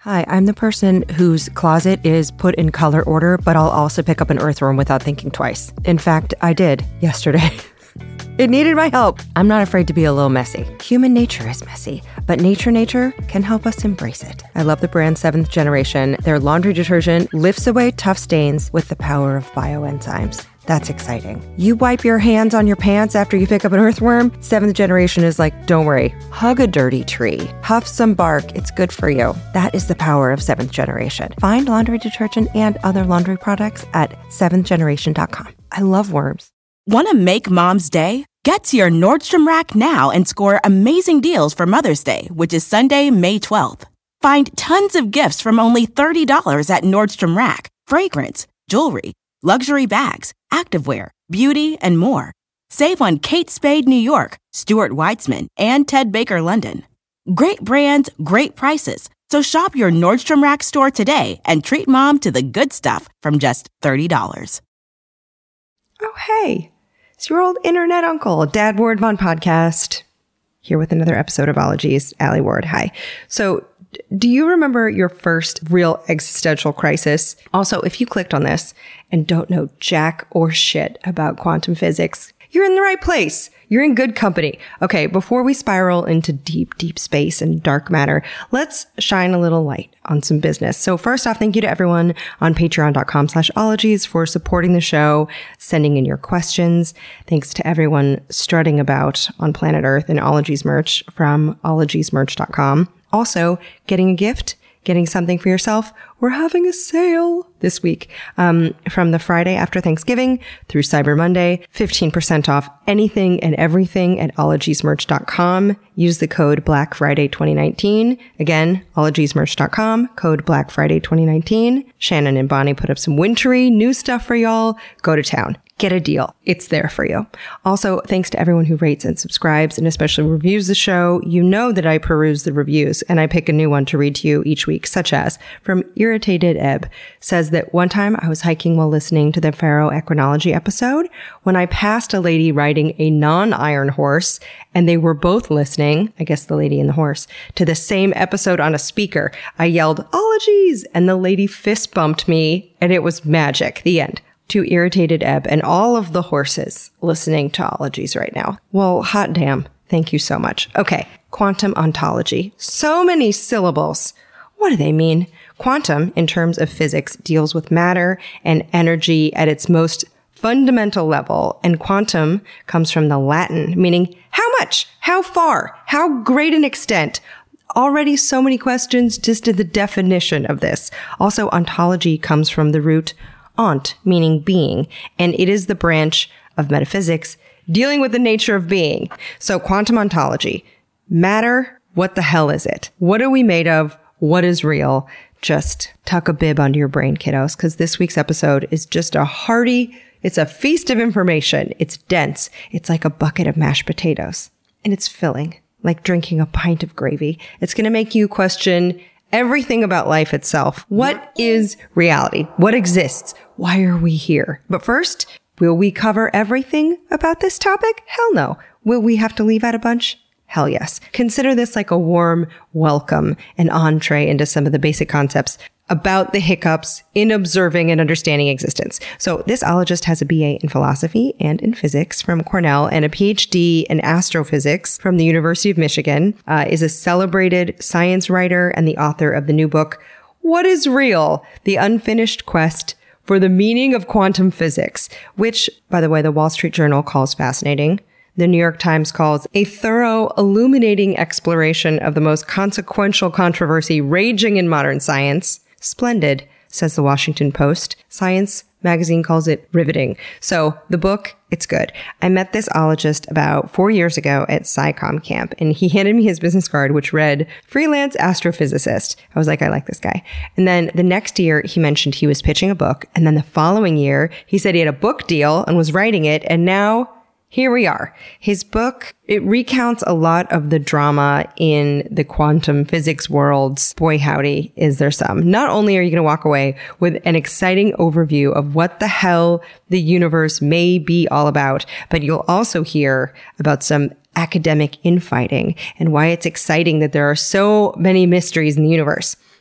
Hi, I'm the person whose closet is put in color order, but I'll also pick up an earthworm without thinking twice. In fact, I did yesterday. It needed my help. I'm not afraid to be a little messy. Human nature is messy, but nature can help us embrace it. I love the brand 7th Generation. Their laundry detergent lifts away tough stains with the power of bioenzymes. That's exciting. You wipe your hands on your pants after you pick up an earthworm? 7th Generation is like, don't worry, hug a dirty tree, huff some bark, it's good for you. That is the power of 7th Generation. Find laundry detergent and other laundry products at 7thgeneration.com. I love worms. Want to make Mom's day? Get to your Nordstrom Rack now and score amazing deals for Mother's Day, which is Sunday, May 12th. Find tons of gifts from only $30 at Nordstrom Rack. Fragrance, jewelry, luxury bags, activewear, beauty, and more. Save on Kate Spade New York, Stuart Weitzman, and Ted Baker London. Great brands, great prices. So shop your Nordstrom Rack store today and treat Mom to the good stuff from just $30. Oh, hey. It's your old internet uncle, Dad Ward Von Podcast, here with another episode of Ologies. Allie Ward, hi. So, do you remember your first real existential crisis? Also, if you clicked on this and don't know jack or shit about quantum physics, you're in the right place. You're in good company. Okay, before we spiral into deep, deep space and dark matter, let's shine a little light on some business. So first off, thank you to everyone on patreon.com/ologies for supporting the show, sending in your questions. Thanks to everyone strutting about on planet Earth in Ologies merch from ologiesmerch.com. Also, getting a gift, getting something for yourself. We're having a sale this week from the Friday after Thanksgiving through Cyber Monday. 15% off anything and everything at ologiesmerch.com. Use the code Black Friday 2019. Again, ologiesmerch.com, code Black Friday 2019. Shannon and Bonnie put up some wintry new stuff for y'all. Go to town. Get a deal. It's there for you. Also, thanks to everyone who rates and subscribes and especially reviews the show. You know that I peruse the reviews and I pick a new one to read to you each week, such as from Irritated Ebb, says that one time I was hiking while listening to the ferroequinology episode when I passed a lady riding a non-iron horse and they were both listening, I guess the lady and the horse, to the same episode on a speaker. I yelled, "Ologies!" and the lady fist bumped me and it was magic. The end. To Irritated Ebb and all of the horses listening to Ologies right now. Well, hot damn. Thank you so much. Okay. Quantum ontology. So many syllables. What do they mean? Quantum, in terms of physics, deals with matter and energy at its most fundamental level. And quantum comes from the Latin, meaning how much, how far, how great an extent. Already so many questions just to the definition of this. Also, ontology comes from the root ont, meaning being, and it is the branch of metaphysics dealing with the nature of being. So quantum ontology, matter, what the hell is it? What are we made of? What is real? Just tuck a bib under your brain, kiddos, because this week's episode is just a hearty, it's a feast of information. It's dense. It's like a bucket of mashed potatoes, and it's filling, like drinking a pint of gravy. It's going to make you question everything about life itself. What is reality? What exists? Why are we here? But first, will we cover everything about this topic? Hell no. Will we have to leave out a bunch? Hell yes. Consider this like a warm welcome, an entree into some of the basic concepts about the hiccups in observing and understanding existence. So this ologist has a BA in philosophy and in physics from Cornell and a PhD in astrophysics from the University of Michigan, is a celebrated science writer and the author of the new book, What is Real? The Unfinished Quest for the Meaning of Quantum Physics, which, by the way, the Wall Street Journal calls fascinating. The New York Times calls a thorough, illuminating exploration of the most consequential controversy raging in modern science. Splendid, says the Washington Post. Science magazine calls it riveting. So the book, it's good. I met this ologist about 4 years ago at SciComm Camp, and he handed me his business card, which read, freelance astrophysicist. I was like, I like this guy. And then the next year, he mentioned he was pitching a book. And then the following year, he said he had a book deal and was writing it. And now here we are. His book, it recounts a lot of the drama in the quantum physics worlds. Boy, howdy, is there some. Not only are you going to walk away with an exciting overview of what the hell the universe may be all about, but you'll also hear about some academic infighting and why it's exciting that there are so many mysteries in the universe.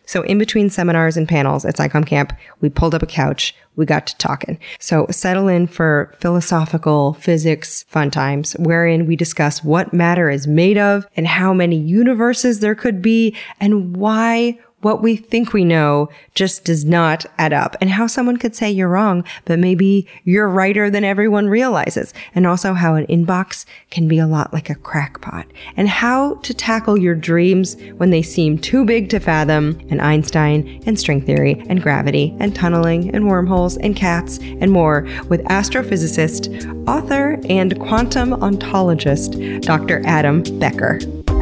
So in between seminars and panels at SciComm Camp, we pulled up a couch. We got to talking. So settle in for philosophical physics fun times, wherein we discuss what matter is made of and how many universes there could be and why what we think we know just does not add up, and how someone could say you're wrong, but maybe you're righter than everyone realizes. And also how an inbox can be a lot like a crackpot, and how to tackle your dreams when they seem too big to fathom, and Einstein and string theory and gravity and tunneling and wormholes and cats and more with astrophysicist, author, and quantum ontologist, Dr. Adam Becker.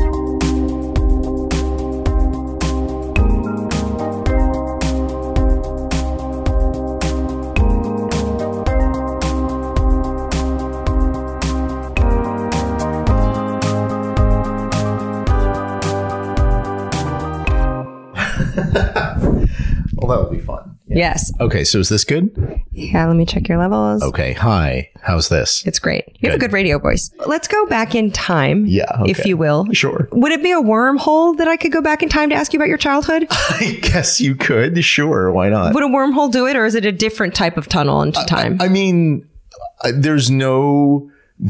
Well, that would be fun. Yeah. Yes. Okay, so is this good? Yeah, let me check your levels. Okay, hi. How's this? It's great. You have a good radio voice. Let's go back in time, if you will. Sure. Would it be a wormhole that I could go back in time to ask you about your childhood? I guess you could. Sure, why not? Would a wormhole do it, or is it a different type of tunnel into time? I mean, there's no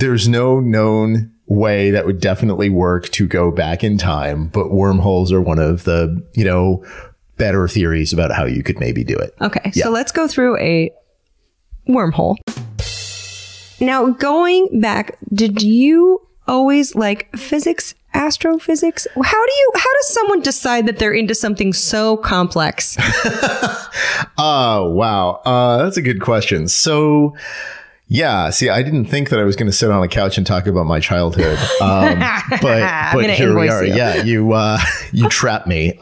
known way that would definitely work to go back in time, but wormholes are one of the, better theories about how you could maybe do it. Okay, so let's go through a wormhole. Now, going back, did you always like physics, astrophysics? How does someone decide that they're into something so complex? Oh, wow. That's a good question. So, yeah, see, I didn't think that I was going to sit on a couch and talk about my childhood. But here we are. Yeah, you trapped me.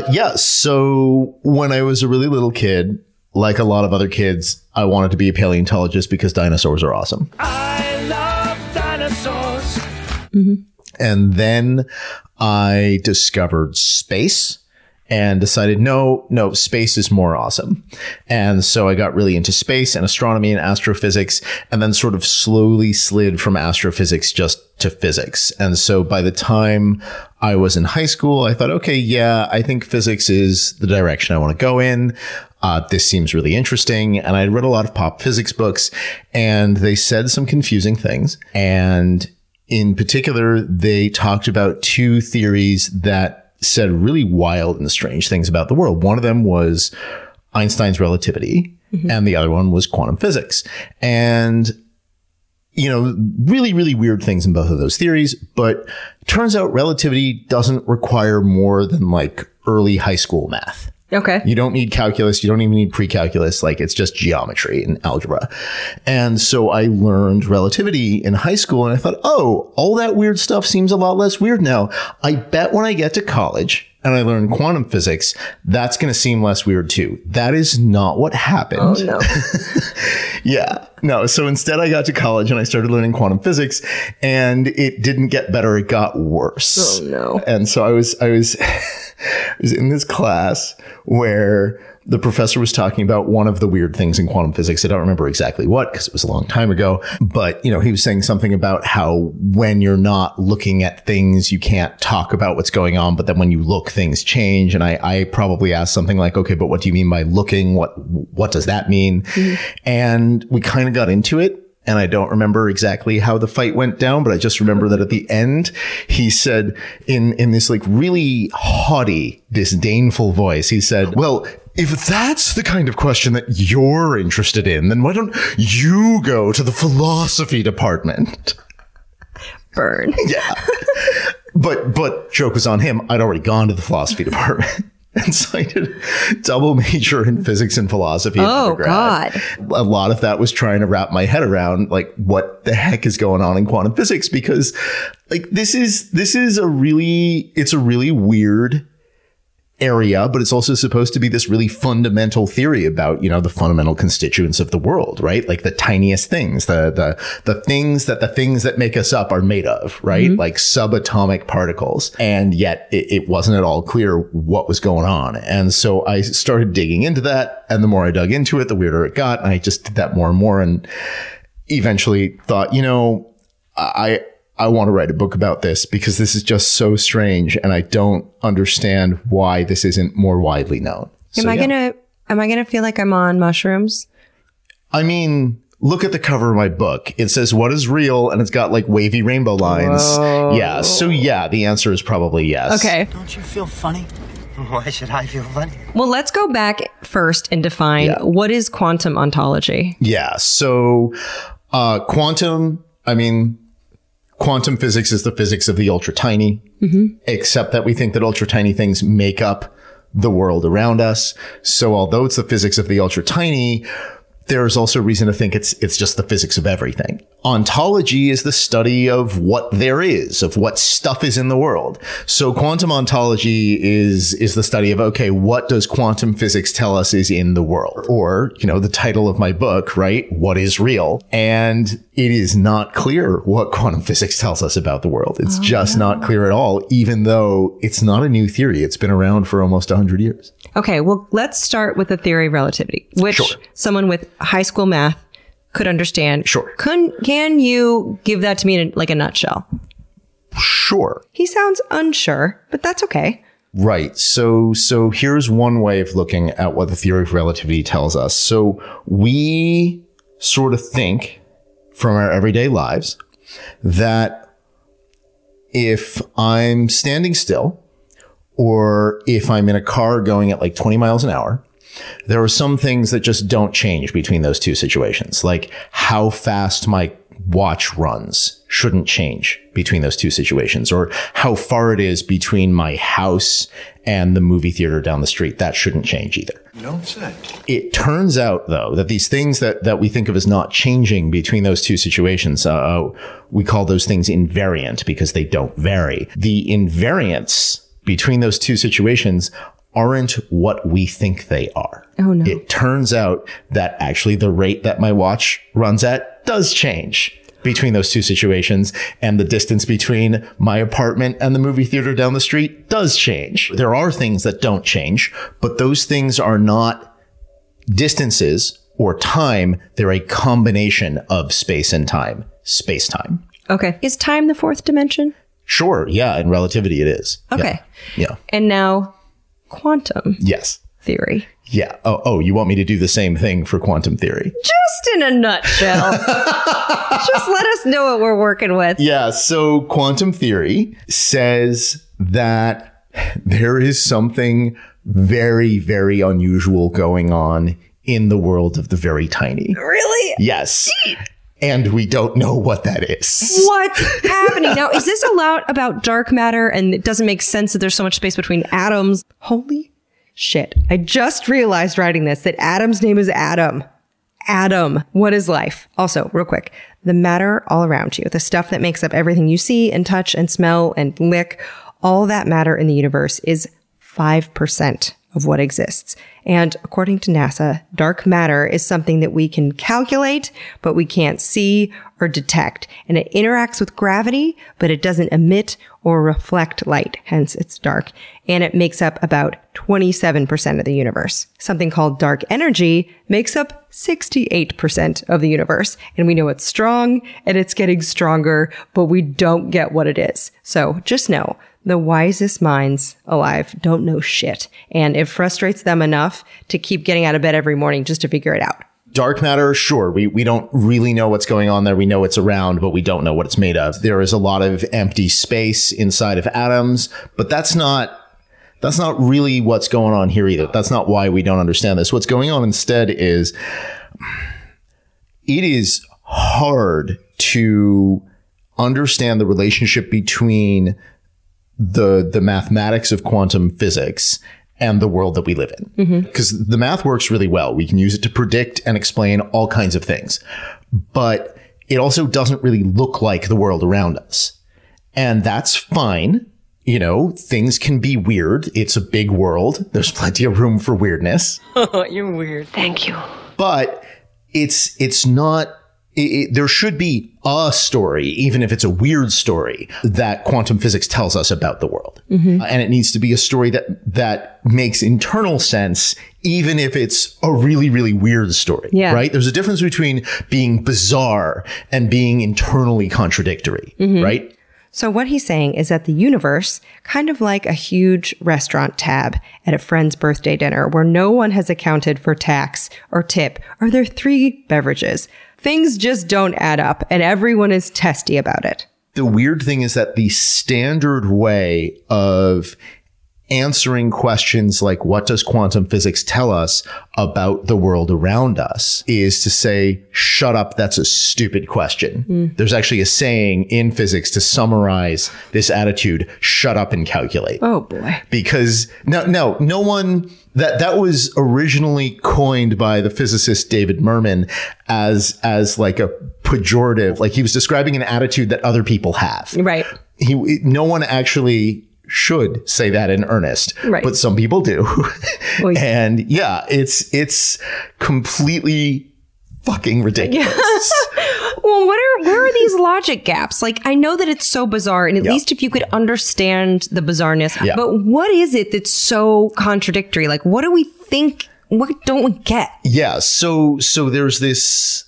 So when I was a really little kid, like a lot of other kids, I wanted to be a paleontologist because dinosaurs are awesome. I love dinosaurs. Mm-hmm. And then I discovered space and decided, no, space is more awesome. And so I got really into space and astronomy and astrophysics, and then sort of slowly slid from astrophysics just to physics. And so by the time I was in high school, I thought, okay, yeah, I think physics is the direction I want to go in. This seems really interesting. And I read a lot of pop physics books, and they said some confusing things. And in particular, they talked about two theories that said really wild and strange things about the world. One of them was Einstein's relativity, and the other one was quantum physics. And, really, really weird things in both of those theories. But it turns out relativity doesn't require more than like early high school math. Okay. You don't need calculus. You don't even need pre-calculus. Like, it's just geometry and algebra. And so I learned relativity in high school, and I thought, oh, all that weird stuff seems a lot less weird now. I bet when I get to college and I learn quantum physics, that's going to seem less weird too. That is not what happened. Oh, no. Yeah. No. So instead I got to college and I started learning quantum physics, and it didn't get better. It got worse. Oh, no. And so I was in this class where the professor was talking about one of the weird things in quantum physics. I don't remember exactly what, because it was a long time ago. But, he was saying something about how when you're not looking at things, you can't talk about what's going on. But then when you look, things change. And I probably asked something like, okay, but what do you mean by looking? What does that mean? Mm-hmm. And we kind of got into it. And I don't remember exactly how the fight went down, but I just remember that at the end, he said in this like really haughty, disdainful voice, he said, well, if that's the kind of question that you're interested in, then why don't you go to the philosophy department? Burn. Yeah. But joke was on him. I'd already gone to the philosophy department. And so I did a double major in physics and philosophy. Oh, God. A lot of that was trying to wrap my head around like what the heck is going on in quantum physics, because like this is a really weird area, but it's also supposed to be this really fundamental theory about, the fundamental constituents of the world, right? Like the tiniest things, the things that make us up are made of, right? Mm-hmm. Like subatomic particles. And yet it wasn't at all clear what was going on. And so I started digging into that. And the more I dug into it, the weirder it got. And I just did that more and more, and eventually thought, I want to write a book about this because this is just so strange and I don't understand why this isn't more widely known. Am I gonna feel like I'm on mushrooms? I mean, look at the cover of my book. It says what is real and it's got like wavy rainbow lines. Whoa. Yeah. So yeah, the answer is probably yes. Okay. Don't you feel funny? Why should I feel funny? Well, let's go back first and define what is quantum ontology. Yeah. So quantum physics is the physics of the ultra tiny, except that we think that ultra tiny things make up the world around us. So although it's the physics of the ultra tiny, there's also reason to think it's just the physics of everything. Ontology is the study of what there is, of what stuff is in the world. So quantum ontology is the study of, okay, what does quantum physics tell us is in the world? Or, the title of my book, right? What is real? And it is not clear what quantum physics tells us about the world. It's not clear at all, even though it's not a new theory. It's been around for almost 100 years. Okay, well, let's start with the theory of relativity, which someone with high school math could understand. Sure. Can you give that to me in like a nutshell? Sure. He sounds unsure, but that's okay. Right. So here's one way of looking at what the theory of relativity tells us. So we sort of think from our everyday lives that if I'm standing still or if I'm in a car going at like 20 miles an hour, there are some things that just don't change between those two situations. Like how fast my watch runs shouldn't change between those two situations, or how far it is between my house and the movie theater down the street. That shouldn't change either. You don't say. It turns out, though, that these things that we think of as not changing between those two situations, we call those things invariant because they don't vary. The invariants between those two situations aren't what we think they are. Oh, no. It turns out that actually the rate that my watch runs at does change between those two situations, and the distance between my apartment and the movie theater down the street does change. There are things that don't change, but those things are not distances or time. They're a combination of space and time. Space-time. Okay. Is time the fourth dimension? Sure. Yeah. In relativity, it is. Okay. Yeah. And now quantum Yes. theory. Yeah. Oh, you want me to do the same thing for quantum theory? Just in a nutshell. Just let us know what we're working with. Yeah. So quantum theory says that there is something very, very unusual going on in the world of the very tiny. Really? Yes. And we don't know what that is. What's happening? Now, is this about dark matter and it doesn't make sense that there's so much space between atoms? Holy shit. I just realized writing this that Adam's name is Adam. Adam. What is life? Also, real quick, the matter all around you, the stuff that makes up everything you see and touch and smell and lick, all that matter in the universe is 5% of what exists. And according to NASA, dark matter is something that we can calculate, but we can't see or detect. And it interacts with gravity, but it doesn't emit or reflect light. Hence, it's dark. And it makes up about 27% of the universe. Something called dark energy makes up 68% of the universe. And we know it's strong and it's getting stronger, but we don't get what it is. So just know, the wisest minds alive don't know shit. And it frustrates them enough to keep getting out of bed every morning just to figure it out. Dark matter, sure. We don't really know what's going on there. We know it's around, but we don't know what it's made of. There is a lot of empty space inside of atoms, but that's not really what's going on here either. That's not why we don't understand this. What's going on instead is it is hard to understand the relationship between the mathematics of quantum physics and the world that we live in. Because the math works really well. We can use it to predict and explain all kinds of things. But it also doesn't really look like the world around us. And that's fine. You know, things can be weird. It's a big world. There's plenty of room for weirdness. You're weird. Thank you. But it's not there should be a story, even if it's a weird story, that quantum physics tells us about the world. And it needs to be a story that makes internal sense, even if it's a really, really weird story. Yeah. Right? There's a difference between being bizarre and being internally contradictory. Right? So what he's saying is that the universe, kind of like a huge restaurant tab at a friend's birthday dinner where no one has accounted for tax or tip or their 3 beverages, things just don't add up and everyone is testy about it. The weird thing is that the standard way of answering questions like, what does quantum physics tell us about the world around us, is to say, shut up, that's a stupid question. There's actually a saying in physics to summarize this attitude: shut up and calculate. Oh boy. Because no one, that was originally coined by the physicist David Mermin as like a pejorative, like he was describing an attitude that other people have. Right. No one actually should say that in earnest, right, but some people do. Well, and yeah, it's completely fucking ridiculous. Well, where are these logic gaps? Like, I know that it's so bizarre, and at least if you could understand the bizarreness, but what is it that's so contradictory? Like, what do we think? What don't we get? Yeah. So there's this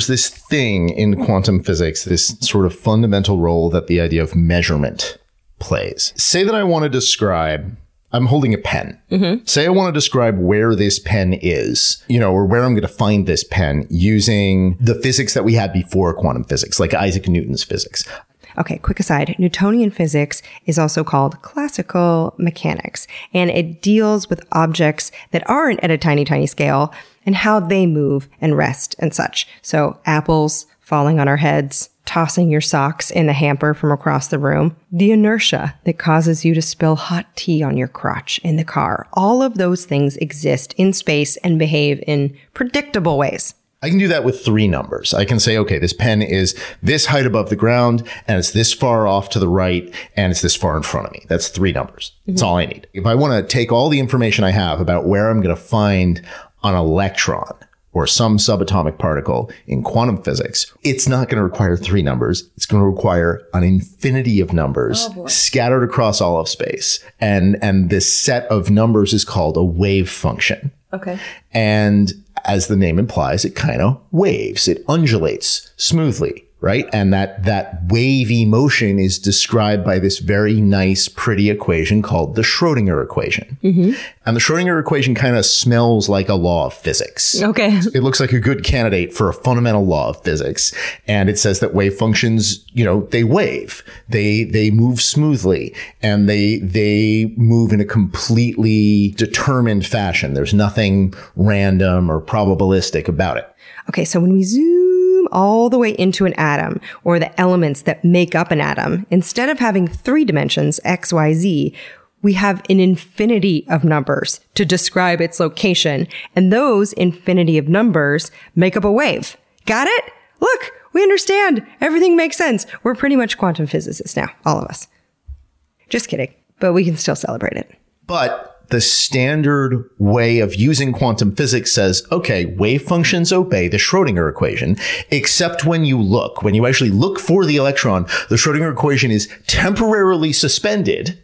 thing in quantum physics, this sort of fundamental role that the idea of measurement plays. Say that I want to describe, I'm holding a pen. Say I want to describe where this pen is, or where I'm going to find this pen using the physics that we had before quantum physics, like Isaac Newton's physics. Okay, quick aside, Newtonian physics is also called classical mechanics, and it deals with objects that aren't at a tiny, tiny scale and how they move and rest and such. So apples falling on our heads, tossing your socks in the hamper from across the room, the inertia that causes you to spill hot tea on your crotch in the car. All of those things exist in space and behave in predictable ways. I can do that with 3 numbers. I can say, okay, this pen is this height above the ground, and it's this far off to the right, and it's this far in front of me. That's 3 numbers. That's all I need. If I want to take all the information I have about where I'm going to find an electron or some subatomic particle in quantum physics, it's not going to require 3 numbers. It's going to require an infinity of numbers scattered across all of space. And this set of numbers is called a wave function. Okay. And as the name implies, it kind of waves. It undulates smoothly, right? And that wavy motion is described by this very nice, pretty equation called the Schrödinger equation. And the Schrödinger equation kind of smells like a law of physics. Okay. It looks like a good candidate for a fundamental law of physics. And it says that wave functions, they wave, they move smoothly, and they move in a completely determined fashion. There's nothing random or probabilistic about it. Okay, so when we zoom all the way into an atom, or the elements that make up an atom, instead of having 3 dimensions, X, Y, Z, we have an infinity of numbers to describe its location. And those infinity of numbers make up a wave. Got it? Look, we understand. Everything makes sense. We're pretty much quantum physicists now, all of us. Just kidding, but we can still celebrate it. But the standard way of using quantum physics says, okay, wave functions obey the Schrödinger equation, except when you actually look for the electron, the Schrödinger equation is temporarily suspended,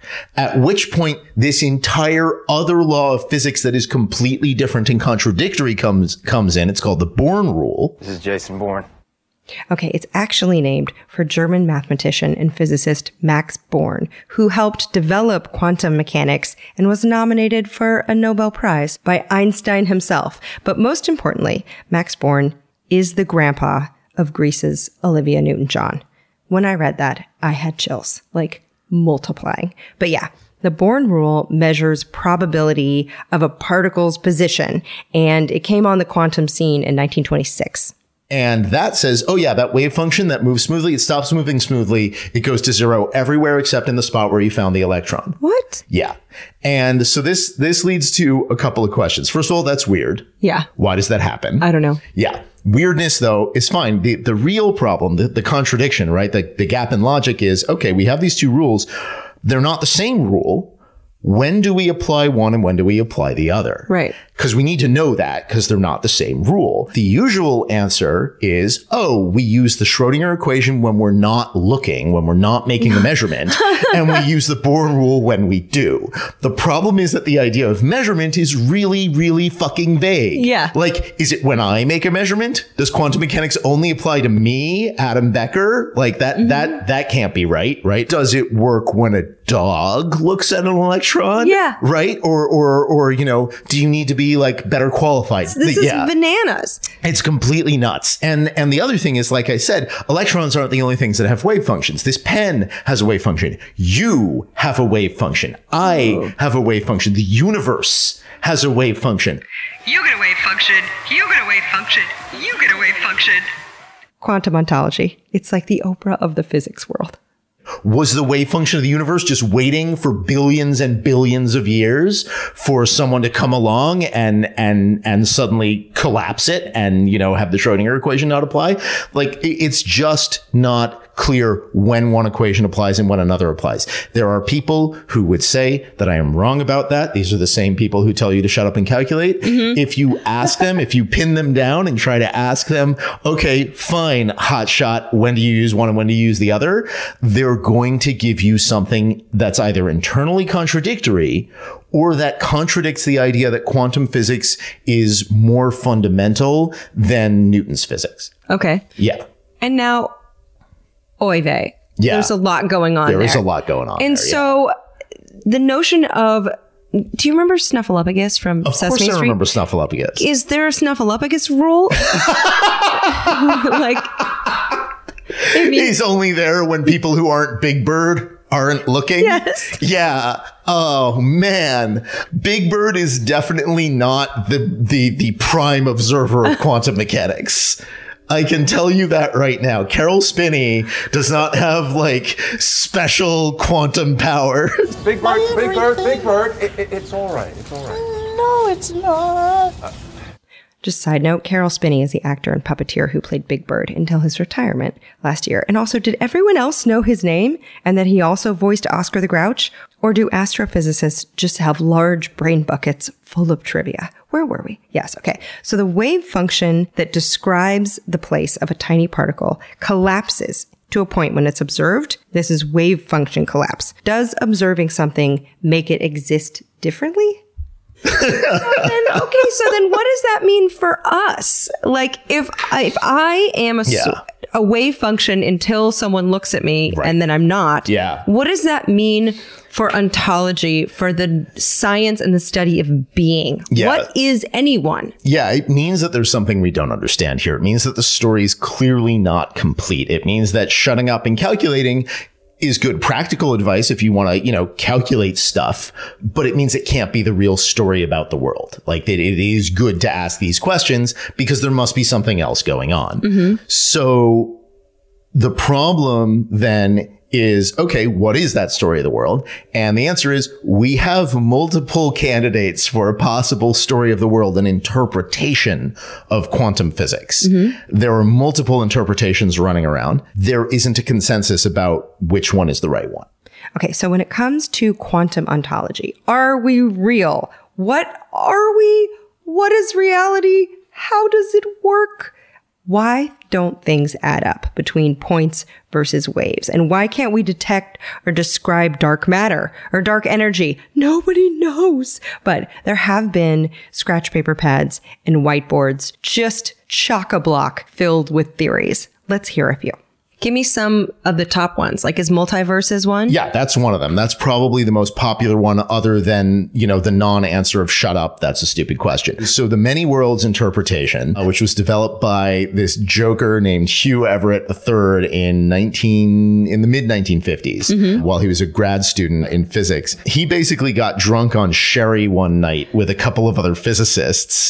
at which point this entire other law of physics that is completely different and contradictory comes in. It's called the Born rule. This is Jason Bourne. Okay, it's actually named for German mathematician and physicist Max Born, who helped develop quantum mechanics and was nominated for a Nobel Prize by Einstein himself. But most importantly, Max Born is the grandpa of Greece's Olivia Newton-John. When I read that, I had chills, like multiplying. But yeah, the Born rule measures probability of a particle's position, and it came on the quantum scene in 1926. And that says, oh yeah, that wave function that moves smoothly, it stops moving smoothly. It goes to 0 everywhere except in the spot where you found the electron. What? Yeah. And so this leads to a couple of questions. First of all, that's weird. Yeah. Why does that happen? I don't know. Yeah. Weirdness, though, is fine. The real problem, the contradiction, right? The gap in logic is, okay, we have these 2 rules. They're not the same rule. when do we apply one and when do we apply the other? Right. Because we need to know that because they're not the same rule. The usual answer is, we use the Schrodinger equation when we're not looking, when we're not making the measurement, and we use the Bohr rule when we do. The problem is that the idea of measurement is really, really fucking vague. Yeah. Like, is it when I make a measurement? Does quantum mechanics only apply to me, Adam Becker? Like that can't be right? Does it work when a dog looks at an electron? Yeah. Right? Or, do you need to be like better qualified? This is bananas. It's completely nuts. And the other thing is, like I said, electrons aren't the only things that have wave functions. This pen has a wave function. You have a wave function. I have a wave function. The universe has a wave function. You get a wave function. You get a wave function. You get a wave function. Quantum ontology. It's like the Oprah of the physics world. Was the wave function of the universe just waiting for billions and billions of years for someone to come along and suddenly collapse it and, have the Schrodinger equation not apply? Like, it's just not clear when one equation applies and when another applies. There are people who would say that I am wrong about that. These are the same people who tell you to shut up and calculate. Mm-hmm. If you ask them, if you pin them down and try to ask them, okay, fine, hotshot, when do you use one and when do you use the other? They're going to give you something that's either internally contradictory or that contradicts the idea that quantum physics is more fundamental than Newton's physics. Okay. Yeah. And now, oy vey. Yeah. There's a lot going on there. There is a lot going on. And there, so the notion of, do you remember Snuffleupagus from Sesame Street? Of course I remember Snuffleupagus. Is there a Snuffleupagus rule? Like, he's only there when people who aren't Big Bird aren't looking. Yes. Yeah. Oh man. Big Bird is definitely not the prime observer of quantum mechanics. I can tell you that right now. Carol Spinney does not have like special quantum power. Big Bird, Big Bird, Big Bird. It's all right. It's all right. No, it's not. Just side note, Carol Spinney is the actor and puppeteer who played Big Bird until his retirement last year. And also, did everyone else know his name and that he also voiced Oscar the Grouch? Or do astrophysicists just have large brain buckets full of trivia? Where were we? Yes, okay. So the wave function that describes the place of a tiny particle collapses to a point when it's observed. This is wave function collapse. Does observing something make it exist differently? Okay, so then what does that mean for us? Like, if I am a wave function until someone looks at me and then I'm not, what does that mean for ontology, for the science and the study of being? What is anyone? Yeah, it means that there's something we don't understand here. It means that the story is clearly not complete. It means that shutting up and calculating is good practical advice if you want to, calculate stuff, but it means it can't be the real story about the world. Like, it is good to ask these questions because there must be something else going on. Mm-hmm. So the problem then is, okay, what is that story of the world? And the answer is, we have multiple candidates for a possible story of the world, an interpretation of quantum physics. Mm-hmm. There are multiple interpretations running around. There isn't a consensus about which one is the right one. Okay, so when it comes to quantum ontology, are we real? What are we? What is reality? How does it work? Why don't things add up between points versus waves? And why can't we detect or describe dark matter or dark energy? Nobody knows. But there have been scratch paper pads and whiteboards just chock-a-block filled with theories. Let's hear a few. Give me some of the top ones. Like, is multiverses one? Yeah, that's one of them. That's probably the most popular one other than, the non-answer of shut up. That's a stupid question. So the many worlds interpretation, which was developed by this joker named Hugh Everett III in the mid 1950s, while he was a grad student in physics. He basically got drunk on sherry one night with a couple of other physicists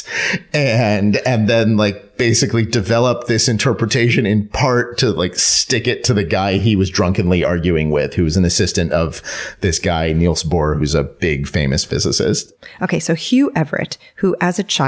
and then basically developed this interpretation in part to stick it to the guy he was drunkenly arguing with, who was an assistant of this guy, Niels Bohr, who's a big famous physicist. Okay, so Hugh Everett, who as a child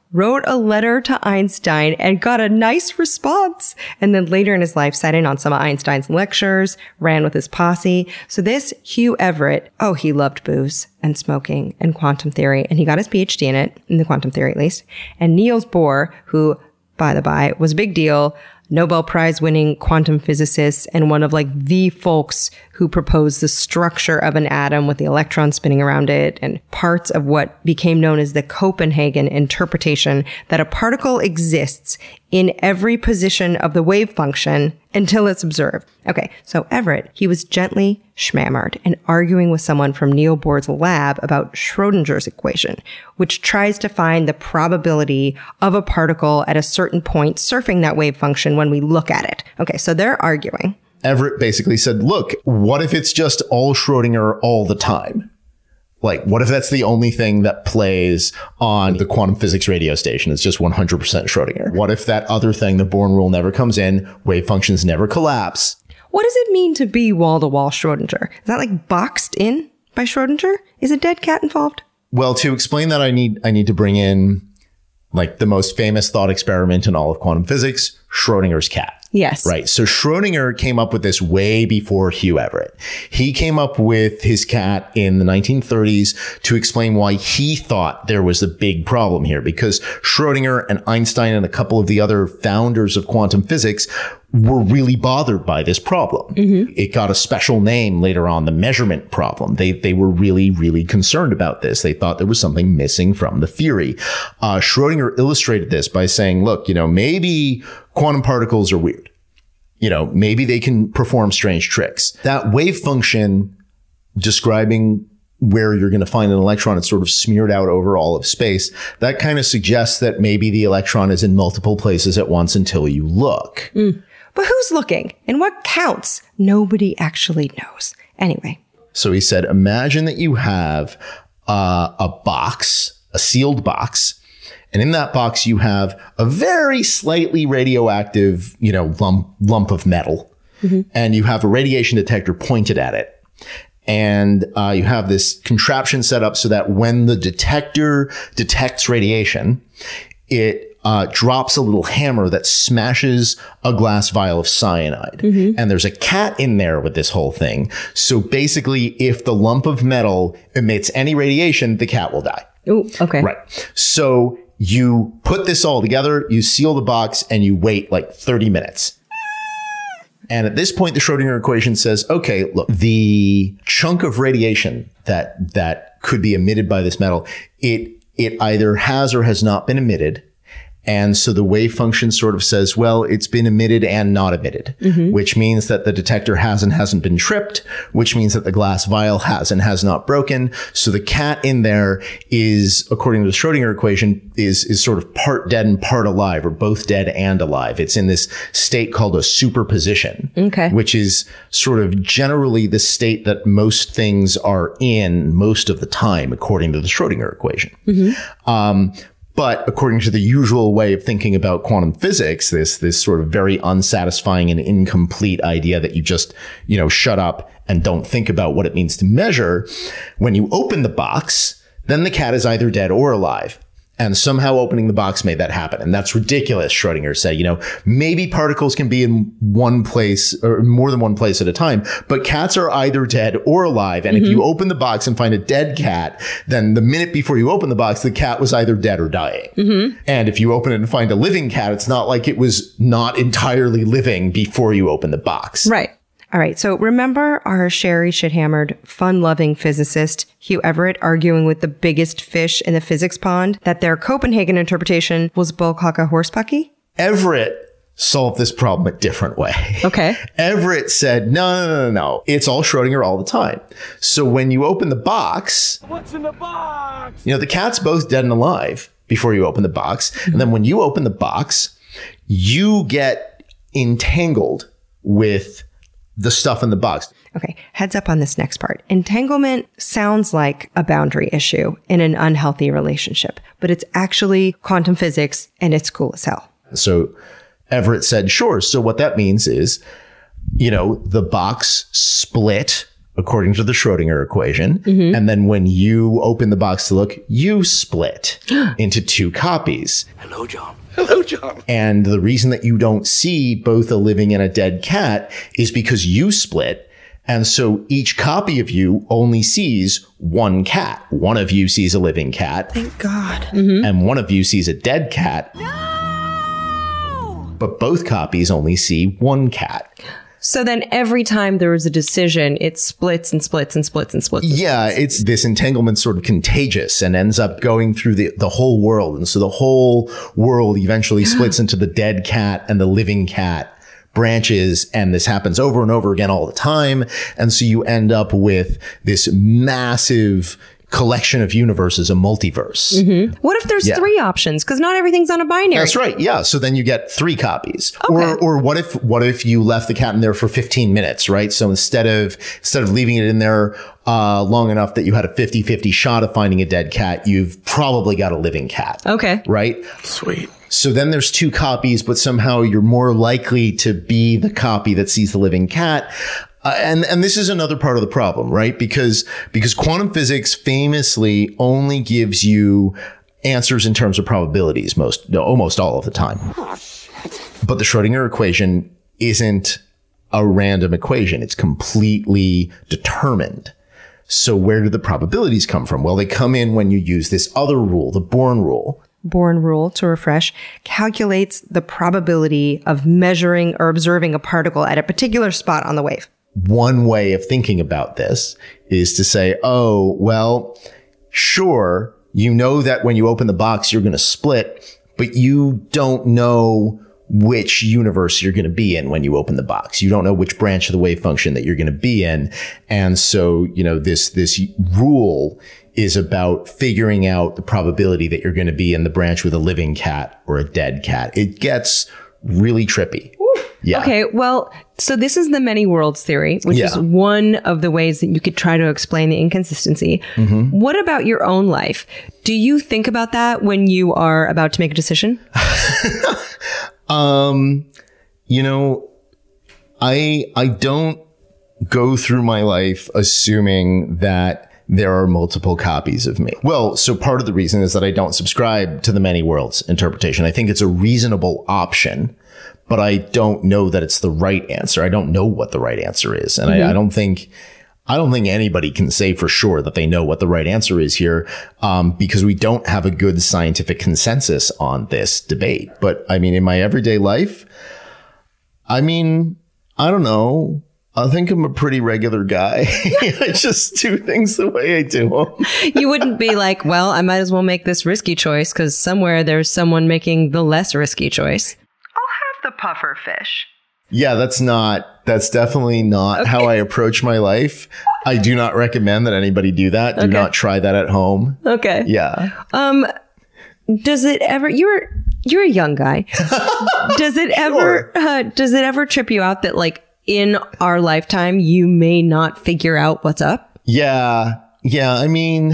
wrote a letter to Einstein and got a nice response. And then later in his life, sat in on some of Einstein's lectures, ran with his posse. So this Hugh Everett, he loved booze and smoking and quantum theory. And he got his PhD in it, in the quantum theory at least. And Niels Bohr, who, by the by, was a big deal, Nobel Prize winning quantum physicist and one of the folks who proposed the structure of an atom with the electron spinning around it and parts of what became known as the Copenhagen interpretation that a particle exists in every position of the wave function until it's observed. Okay, so Everett, he was gently schmammered and arguing with someone from Niels Bohr's lab about Schrodinger's equation, which tries to find the probability of a particle at a certain point surfing that wave function when we look at it. Okay, so they're arguing. Everett basically said, look, what if it's just all Schrodinger all the time? What if that's the only thing that plays on the quantum physics radio station? It's just 100% Schrodinger. What if that other thing, the Born rule, never comes in, wave functions never collapse? What does it mean to be wall-to-wall Schrodinger? Is that boxed in by Schrodinger? Is a dead cat involved? Well, to explain that, I need to bring in the most famous thought experiment in all of quantum physics, Schrodinger's cat. Yes. Right. So Schrodinger came up with this way before Hugh Everett. He came up with his cat in the 1930s to explain why he thought there was a big problem here, because Schrodinger and Einstein and a couple of the other founders of quantum physics were really bothered by this problem. Mm-hmm. It got a special name later on, the measurement problem. They were really, really concerned about this. They thought there was something missing from the theory. Schrodinger illustrated this by saying, look, maybe quantum particles are weird. Maybe they can perform strange tricks. That wave function describing where you're going to find an electron, it's sort of smeared out over all of space. That kind of suggests that maybe the electron is in multiple places at once until you look. But who's looking? And what counts? Nobody actually knows. Anyway. So he said, imagine that you have a box, a sealed box. And in that box, you have a very slightly radioactive, lump of metal. Mm-hmm. And you have a radiation detector pointed at it. And you have this contraption set up so that when the detector detects radiation, it drops a little hammer that smashes a glass vial of cyanide. Mm-hmm. And there's a cat in there with this whole thing. So basically, if the lump of metal emits any radiation, the cat will die. Oh, okay. Right. So you put this all together, you seal the box, and you wait 30 minutes. And at this point, the Schrodinger equation says, okay, look, the chunk of radiation that could be emitted by this metal, it either has or has not been emitted. And so the wave function sort of says, well, it's been emitted and not emitted, mm-hmm. which means that the detector has and hasn't been tripped, which means that the glass vial has and has not broken. So the cat in there is, according to the Schrodinger equation, is sort of part dead and part alive, or both dead and alive. It's in this state called a superposition, which is sort of generally the state that most things are in most of the time, according to the Schrodinger equation. Mm-hmm. But according to the usual way of thinking about quantum physics, this sort of very unsatisfying and incomplete idea that you just, shut up and don't think about what it means to measure, when you open the box, then the cat is either dead or alive. And somehow opening the box made that happen. And that's ridiculous, Schrodinger said. Maybe particles can be in one place or more than one place at a time, but cats are either dead or alive. And mm-hmm. if you open the box and find a dead cat, then the minute before you open the box, the cat was either dead or dying. Mm-hmm. And if you open it and find a living cat, it's not like it was not entirely living before you open the box. Right. All right. So remember our Sherry shit-hammered, fun-loving physicist, Hugh Everett, arguing with the biggest fish in the physics pond that their Copenhagen interpretation was bullcock horsepucky? Everett solved this problem a different way. Okay. Everett said, no. It's all Schrodinger all the time. So when you open the box, what's in the box? The cat's both dead and alive before you open the box. Mm-hmm. And then when you open the box, you get entangled with the stuff in the box. Okay, heads up on this next part. Entanglement sounds like a boundary issue in an unhealthy relationship, but it's actually quantum physics and it's cool as hell. So Everett said, sure. So what that means is, the box split according to the Schrodinger equation. And then when you open the box to look, you split into 2 copies. Hello, John. Hello, John. And the reason that you don't see both a living and a dead cat is because you split. And so each copy of you only sees 1 cat. One of you sees a living cat. Thank God. And one of you sees a dead cat. But both copies only see 1 cat. So then every time there is a decision, it splits and splits and splits and splits. Yeah, it's this entanglement sort of contagious and ends up going through the whole world. And so the whole world eventually splits into the dead cat and the living cat branches. And this happens over and over again all the time. And so you end up with this massive collection of universes, a multiverse. What if there's 3 options? Because not everything's on a binary. That's right. Yeah. So then you get 3 copies. Okay. Or what if you left the cat in there for 15 minutes, right? So instead of leaving it in there long enough that you had a 50-50 shot of finding a dead cat, you've probably got a living cat. Okay. Right? Sweet. So then there's 2 copies, but somehow you're more likely to be the copy that sees the living cat. And this is another part of the problem, right? Because quantum physics famously only gives you answers in terms of probabilities almost all of the time. But the Schrodinger equation isn't a random equation. It's completely determined. So where do the probabilities come from? Well, they come in when you use this other rule, the Born rule. Born rule, to refresh, calculates the probability of measuring or observing a particle at a particular spot on the wave. One way of thinking about this is to say, oh, well, sure, you know that when you open the box, you're going to split, but you don't know which universe you're going to be in when you open the box. You don't know which branch of the wave function that you're going to be in. And so, this rule is about figuring out the probability that you're going to be in the branch with a living cat or a dead cat. It gets really trippy. Yeah. Okay, well, so this is the many worlds theory, which is one of the ways that you could try to explain the inconsistency. What about your own life? Do you think about that when you are about to make a decision? I don't go through my life assuming that there are multiple copies of me. Well, so part of the reason is that I don't subscribe to the many worlds interpretation. I think it's a reasonable option, but I don't know that it's the right answer. I don't know what the right answer is. And I don't think anybody can say for sure that they know what the right answer is here, because we don't have a good scientific consensus on this debate. But I mean, in my everyday life, I don't know. I think I'm a pretty regular guy. I just do things the way I do them. You wouldn't be like, well, I might as well make this risky choice because somewhere there's someone making the less risky choice. I'll have the puffer fish. Yeah, that's definitely not how I approach my life. I do not recommend that anybody do that. Do not try that at home. Okay. Yeah. Does it ever, you're a young guy. Does it ever trip you out that like in our lifetime, you may not figure out what's up? Yeah. I mean,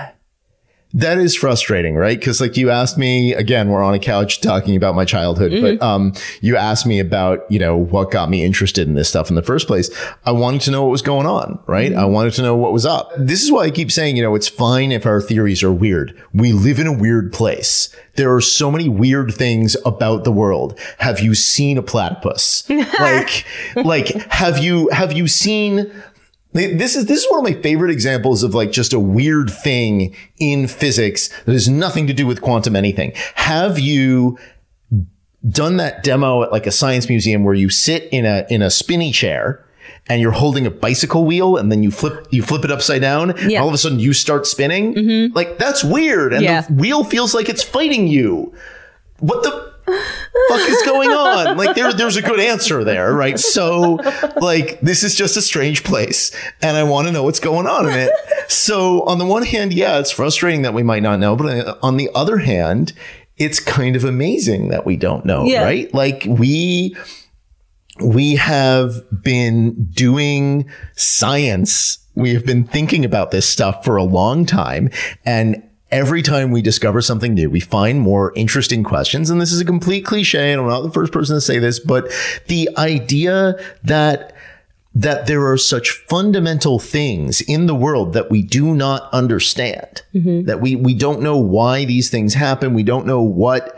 that is frustrating, right? Because like you asked me, again, we're on a couch talking about my childhood, but you asked me about, what got me interested in this stuff in the first place. I wanted to know what was going on, right? I wanted to know what was up. This is why I keep saying, it's fine if our theories are weird. We live in a weird place. There are so many weird things about the world. Have you seen a platypus? like, have you seen... This is one of my favorite examples of like just a weird thing in physics that has nothing to do with quantum anything. Have you done that demo at like a science museum where you sit in a spinny chair and you're holding a bicycle wheel and then you flip it upside down and all of a sudden you start spinning? Like that's weird. And the wheel feels like it's fighting you. What the fuck is going on? Like there's a good answer there, right? So like this is just a strange place and I want to know what's going on in it. So on the one hand, it's frustrating that we might not know, but on the other hand, it's kind of amazing that we don't know, right? Like we have been doing science. We have been thinking about this stuff for a long time, and every time we discover something new, we find more interesting questions. And this is a complete cliche, and I'm not the first person to say this, but the idea that that there are such fundamental things in the world that we do not understand, that we don't know why these things happen. We don't know what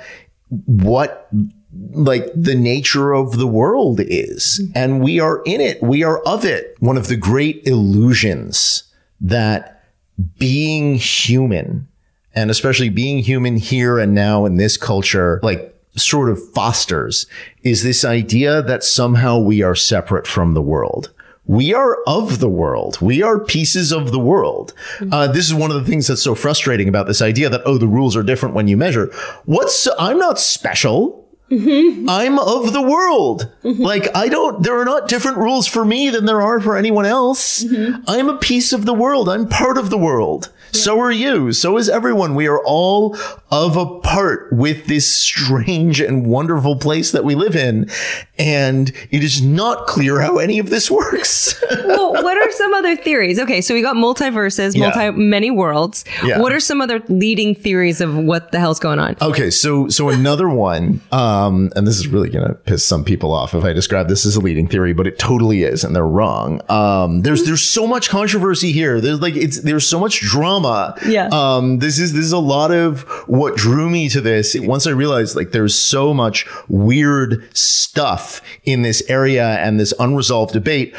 like the nature of the world is, and we are in it. We are of it. One of the great illusions that being human, and especially being human here and now in this culture, like sort of fosters, is this idea that somehow we are separate from the world. We are of the world. We are pieces of the world. This is one of the things that's so frustrating about this idea that, oh, the rules are different when you measure. I'm not special. I'm of the world. Like, there are not different rules for me than there are for anyone else. I'm a piece of the world. I'm part of the world. So are you. So is everyone. We are all of a part with this strange and wonderful place that we live in. And it is not clear how any of this works. Well, what are some other theories? Okay, so we got multiverses, many worlds. Yeah. What are some other leading theories of what the hell's going on? Okay, so another one, and this is really going to piss some people off if I describe this as a leading theory, but it totally is, and they're wrong. There's so much controversy here. There's so much drama. Yeah. This is a lot of what drew me to this. Once I realized, like, there's so much weird stuff in this area and this unresolved debate,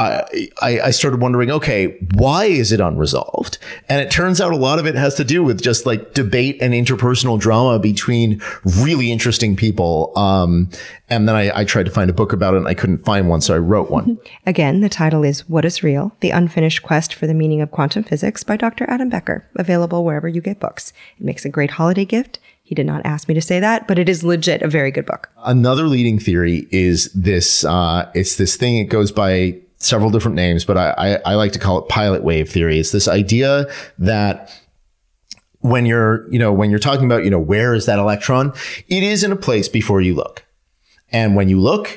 I started wondering, okay, why is it unresolved? And it turns out a lot of it has to do with just like debate and interpersonal drama between really interesting people. And then I tried to find a book about it and I couldn't find one, so I wrote one. Again, the title is What is Real? The Unfinished Quest for the Meaning of Quantum Physics by Dr. Adam Becker, available wherever you get books. It makes a great holiday gift. He did not ask me to say that, but it is legit a very good book. Another leading theory is this, it's this thing, it goes by several different names, but I like to call it pilot wave theory. It's this idea that when you're talking about, where is that electron? It is in a place before you look. And when you look,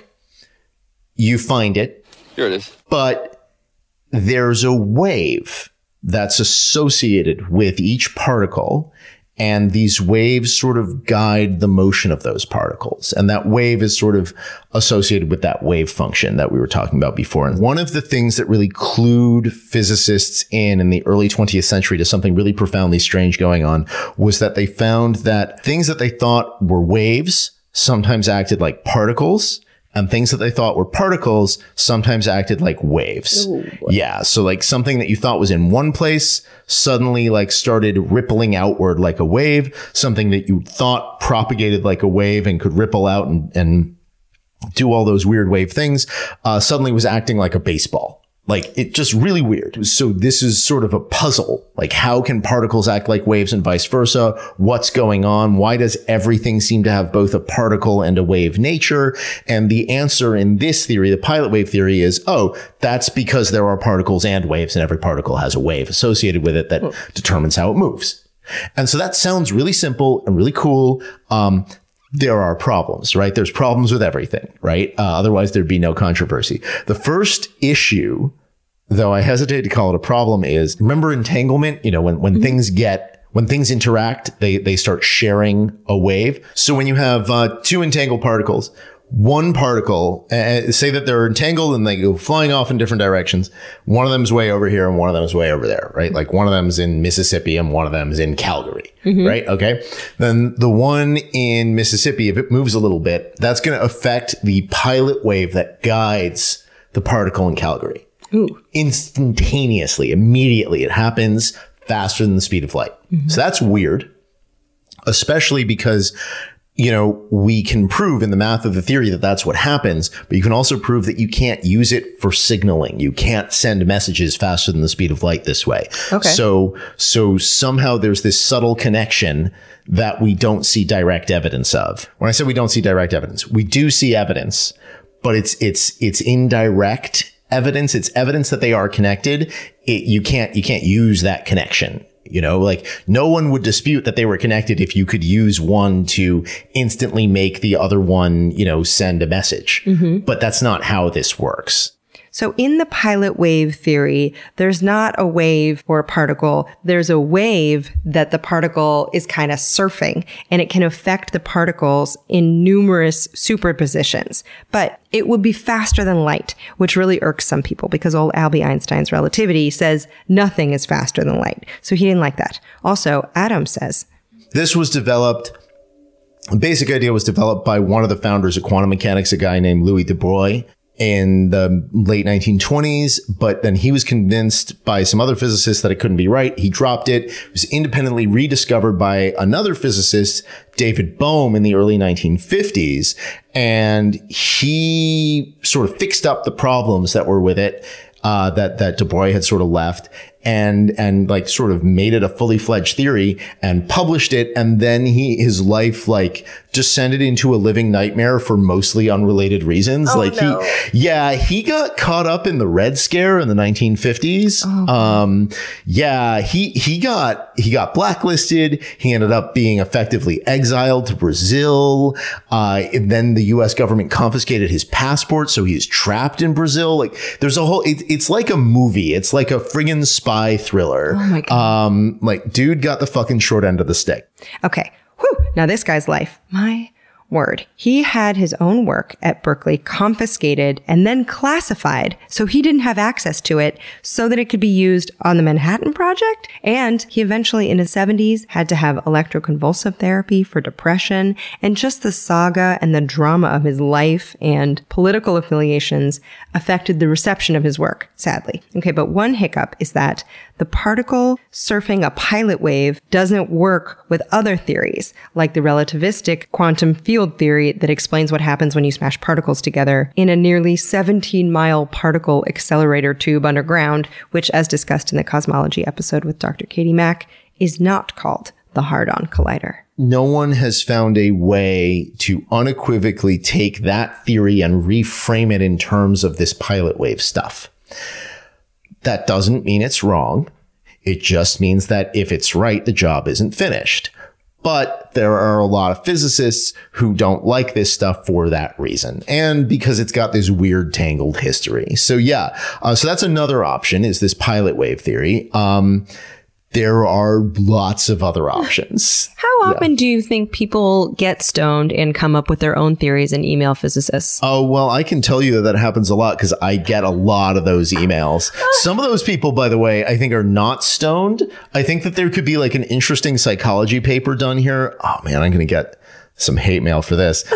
you find it. Here it is. But there's a wave that's associated with each particle. And these waves sort of guide the motion of those particles. And that wave is sort of associated with that wave function that we were talking about before. And one of the things that really clued physicists in the early 20th century to something really profoundly strange going on was that they found that things that they thought were waves sometimes acted like particles. And things that they thought were particles sometimes acted like waves. Ooh. Yeah. So like something that you thought was in one place suddenly like started rippling outward like a wave. Something that you thought propagated like a wave and could ripple out and do all those weird wave things, suddenly was acting like a baseball. Like, it just really weird. So this is sort of a puzzle. Like, how can particles act like waves and vice versa? What's going on? Why does everything seem to have both a particle and a wave nature? And the answer in this theory, the pilot wave theory, is, that's because there are particles and waves, and every particle has a wave associated with it that determines how it moves. And so that sounds really simple and really cool. There are problems, right? There's problems with everything, right? Otherwise, there'd be no controversy. The first issue, though I hesitate to call it a problem, is, remember entanglement? When things interact, they start sharing a wave. So when you have two entangled particles, one particle, say that they're entangled and they go flying off in different directions. One of them is way over here and one of them is way over there, right? Like one of them is in Mississippi and one of them is in Calgary, right? Okay. Then the one in Mississippi, if it moves a little bit, that's going to affect the pilot wave that guides the particle in Calgary. Ooh. Instantaneously, immediately. It happens faster than the speed of light. So that's weird, especially because we can prove in the math of the theory that that's what happens, but you can also prove that you can't use it for signaling. You can't send messages faster than the speed of light this way. Okay. So somehow there's this subtle connection that we don't see direct evidence of. When I say we don't see direct evidence, we do see evidence, but it's indirect evidence. It's evidence that they are connected. You can't use that connection. Like no one would dispute that they were connected if you could use one to instantly make the other one, send a message. But that's not how this works. So in the pilot wave theory, there's not a wave or a particle. There's a wave that the particle is kind of surfing, and it can affect the particles in numerous superpositions. But it would be faster than light, which really irks some people because old Albie Einstein's relativity says nothing is faster than light. So he didn't like that. Also, Adam says, this was developed, the basic idea was developed by one of the founders of quantum mechanics, a guy named Louis de Broglie, in the late 1920s, but then he was convinced by some other physicists that it couldn't be right. He dropped it. It was independently rediscovered by another physicist, David Bohm, in the early 1950s. And he sort of fixed up the problems that were with it, that de Broglie had sort of left, and like sort of made it a fully fledged theory and published it. And then his life like descended into a living nightmare for mostly unrelated reasons. Oh, like no. he got caught up in the Red Scare in the 1950s. He got blacklisted. He ended up being effectively exiled to Brazil. Then the US government confiscated his passport, so he's trapped in Brazil. Like there's a whole, it's like a movie. It's like a friggin' spy thriller. Oh my God. Like dude got the fucking short end of the stick. okay, whew, now this guy's life, my word. He had his own work at Berkeley confiscated and then classified, so he didn't have access to it so that it could be used on the Manhattan Project. And he eventually, in his 70s, had to have electroconvulsive therapy for depression. And just the saga and the drama of his life and political affiliations affected the reception of his work, sadly. Okay, but one hiccup is that the particle surfing a pilot wave doesn't work with other theories, like the relativistic quantum field theory that explains what happens when you smash particles together in a nearly 17-mile particle accelerator tube underground, which, as discussed in the cosmology episode with Dr. Katie Mack, is not called the Hadron Collider. No one has found a way to unequivocally take that theory and reframe it in terms of this pilot wave stuff. That doesn't mean it's wrong. It just means that if it's right, the job isn't finished. But there are a lot of physicists who don't like this stuff for that reason. And because it's got this weird tangled history. So yeah, so that's another option, is this pilot wave theory. There are lots of other options. How often do you think people get stoned and come up with their own theories and email physicists? Oh, well, I can tell you that happens a lot because I get a lot of those emails. Some of those people, by the way, I think are not stoned. I think that there could be like an interesting psychology paper done here. Oh man, I'm going to get some hate mail for this.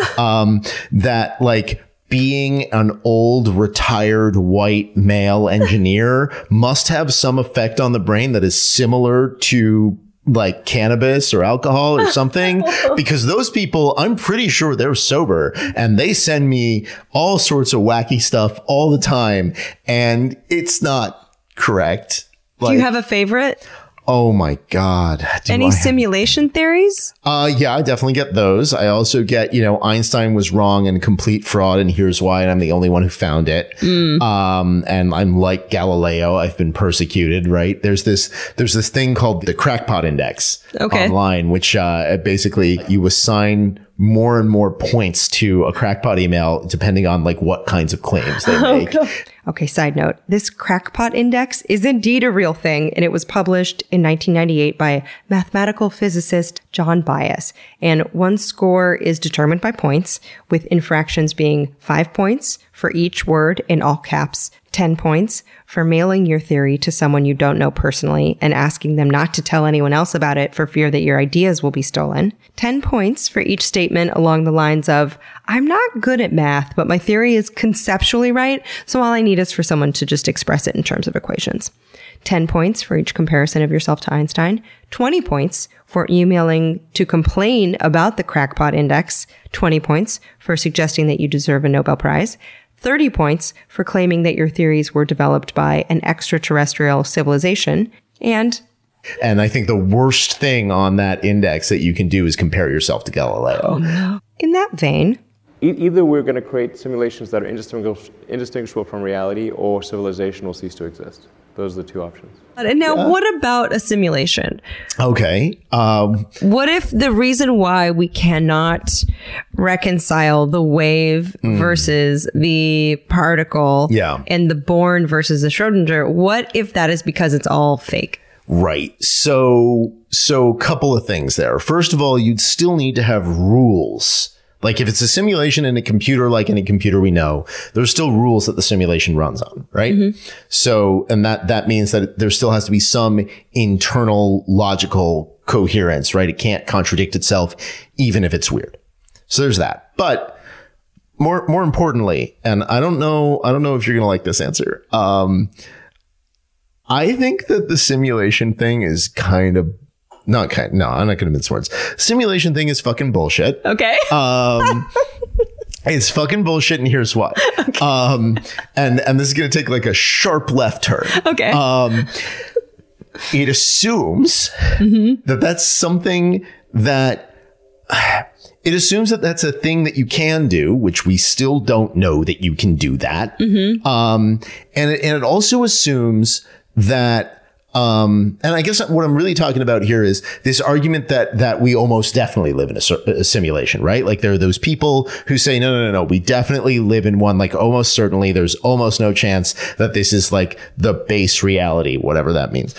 That like being an old retired white male engineer must have some effect on the brain that is similar to like cannabis or alcohol or something, because those people, I'm pretty sure they're sober and they send me all sorts of wacky stuff all the time. And it's not correct. Do you have a favorite? Oh my God. Any simulation theories? Yeah, I definitely get those. I also get, Einstein was wrong and complete fraud, and here's why, and I'm the only one who found it. And I'm like Galileo. I've been persecuted, right? There's this thing called the Crackpot Index online, which basically you assign more and more points to a crackpot email depending on like what kinds of claims they make. Okay, side note. This Crackpot Index is indeed a real thing, and it was published in 1998 by mathematical physicist John Bias. And one score is determined by points, with infractions being 5 points for each word in all caps, 10 points for mailing your theory to someone you don't know personally and asking them not to tell anyone else about it for fear that your ideas will be stolen, 10 points for each statement along the lines of, I'm not good at math, but my theory is conceptually right, so all I need is for someone to just express it in terms of equations. 10 points for each comparison of yourself to Einstein, 20 points for emailing to complain about the Crackpot Index, 20 points for suggesting that you deserve a Nobel Prize, 30 points for claiming that your theories were developed by an extraterrestrial civilization, and I think the worst thing on that index that you can do is compare yourself to Galileo. Oh, no. In that vein, Either we're going to create simulations that are indistinguishable from reality, or civilization will cease to exist. Those are the two options. And now, what about a simulation? Okay. What if the reason why we cannot reconcile the wave versus the particle and the Born versus the Schrodinger, what if that is because it's all fake? Right. So a couple of things there. First of all, you'd still need to have rules. Like if it's a simulation in a computer, like any computer we know, there's still rules that the simulation runs on, right? So, and that means that there still has to be some internal logical coherence, right? It can't contradict itself, even if it's weird. So there's that. But more importantly, and I don't know if you're going to like this answer. I think that the simulation thing is no, I'm not going to mince words. Simulation thing is fucking bullshit. Okay. It's fucking bullshit, and here's why. Okay. And this is going to take like a sharp left turn. Okay. It assumes that that's something that it assumes that that's a thing that you can do, which we still don't know that you can do that. And it also assumes that. And I guess what I'm really talking about here is this argument that we almost definitely live in a simulation, right? Like there are those people who say, no, we definitely live in one. Like almost certainly there's almost no chance that this is like the base reality, whatever that means.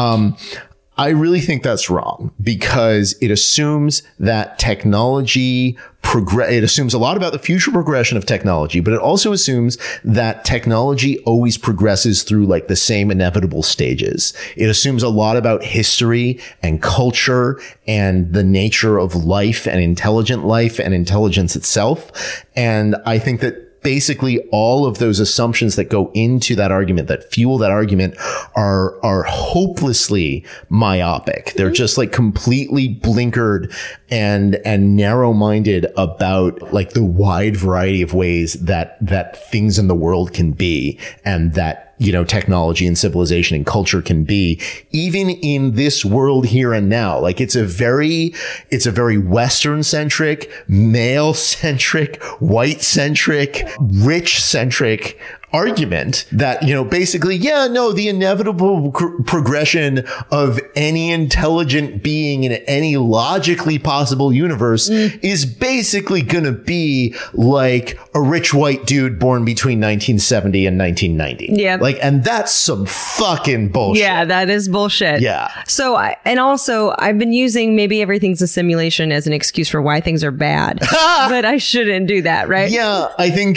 I really think that's wrong because it assumes that technology it assumes a lot about the future progression of technology, but it also assumes that technology always progresses through like the same inevitable stages. It assumes a lot about history and culture and the nature of life and intelligent life and intelligence itself. And I think that basically all of those assumptions that go into that argument, that fuel that argument, are hopelessly myopic. They're just like completely blinkered and narrow-minded about like the wide variety of ways that things in the world can be, and that, you know, technology and civilization and culture can be, even in this world here and now. Like it's a very Western-centric, male-centric, white-centric, rich-centric argument that, you know, basically, the inevitable progression of any intelligent being in any logically possible universe is basically going to be like a rich white dude born between 1970 and 1990. Yeah. Like, and that's some fucking bullshit. Yeah, that is bullshit. Yeah. So, I've been using maybe everything's a simulation as an excuse for why things are bad, but I shouldn't do that, right? Yeah, I think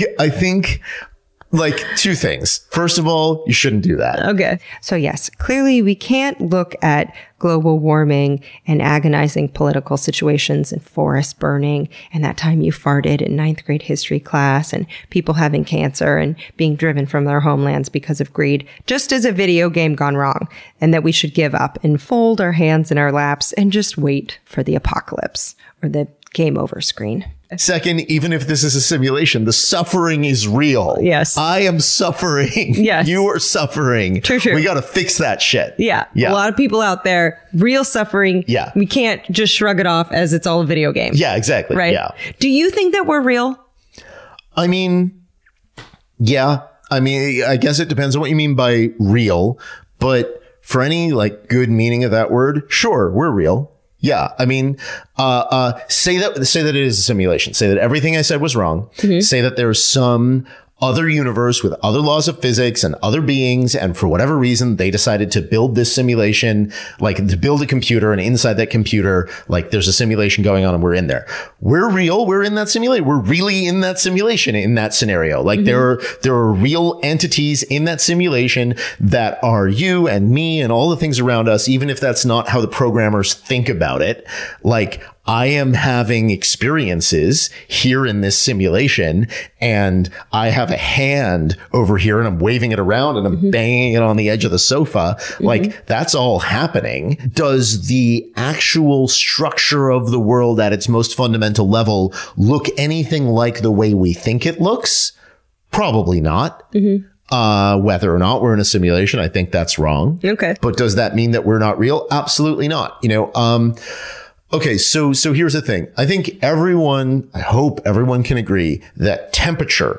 like two things. First of all, you shouldn't do that. Okay. So yes, clearly we can't look at global warming and agonizing political situations and forests burning and that time you farted in 9th grade history class and people having cancer and being driven from their homelands because of greed, just as a video game gone wrong, and that we should give up and fold our hands in our laps and just wait for the apocalypse or the game over screen. Second, even if this is a simulation, the suffering is real. Yes. I am suffering. Yes. You are suffering. True. We got to fix that shit. Yeah. A lot of people out there, real suffering. Yeah. We can't just shrug it off as it's all a video game. Yeah, exactly. Right. Yeah. Do you think that we're real? I mean, yeah. I mean, I guess it depends on what you mean by real, but for any like good meaning of that word, sure, we're real. Yeah, I mean, say that it is a simulation. Say that everything I said was wrong. Say that there's some other universe with other laws of physics and other beings, and for whatever reason, they decided to build this simulation, like to build a computer, and inside that computer, like there's a simulation going on and we're in there. We're real. We're in that simulation. We're really in that simulation in that scenario. Like there are real entities in that simulation that are you and me and all the things around us, even if that's not how the programmers think about it. Like, I am having experiences here in this simulation, and I have a hand over here and I'm waving it around and I'm banging it on the edge of the sofa. Like, that's all happening. Does the actual structure of the world at its most fundamental level look anything like the way we think it looks? Probably not. Whether or not we're in a simulation, I think that's wrong. Okay. But does that mean that we're not real? Absolutely not. You know, okay, so here's the thing. I hope everyone can agree that temperature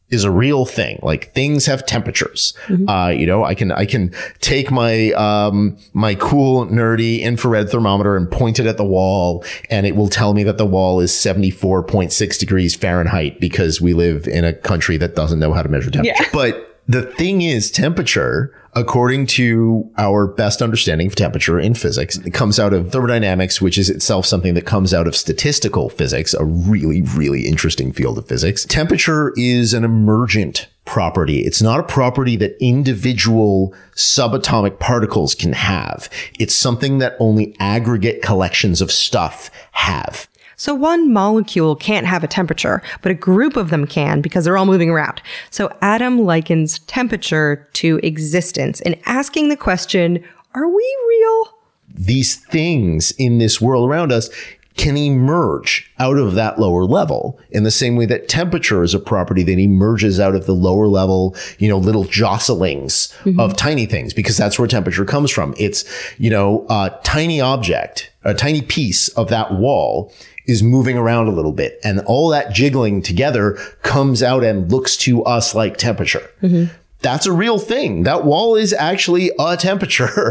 is a real thing. Like, things have temperatures. I can take my, my cool, nerdy infrared thermometer and point it at the wall, and it will tell me that the wall is 74.6 degrees Fahrenheit because we live in a country that doesn't know how to measure temperature. Yeah. But the thing is, temperature, according to our best understanding of temperature in physics, it comes out of thermodynamics, which is itself something that comes out of statistical physics, a really, really interesting field of physics. Temperature is an emergent property. It's not a property that individual subatomic particles can have. It's something that only aggregate collections of stuff have. So one molecule can't have a temperature, but a group of them can because they're all moving around. So Adam likens temperature to existence and asking the question, are we real? These things in this world around us can emerge out of that lower level in the same way that temperature is a property that emerges out of the lower level, little jostlings of tiny things, because that's where temperature comes from. It's, a tiny object, a tiny piece of that wall is moving around a little bit, and all that jiggling together comes out and looks to us like temperature. That's a real thing. That wall is actually a temperature.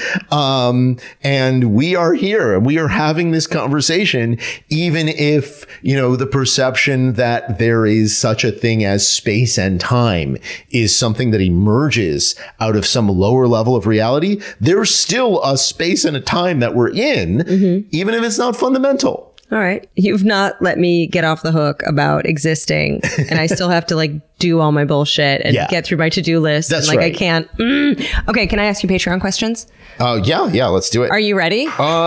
And we are here and we are having this conversation, even if, the perception that there is such a thing as space and time is something that emerges out of some lower level of reality. There's still a space and a time that we're in, even if it's not fundamental. All right. You've not let me get off the hook about existing, and I still have to do all my bullshit and get through my to-do list. That's and, right. I can't. Okay. Can I ask you Patreon questions? Yeah. Let's do it. Are you ready?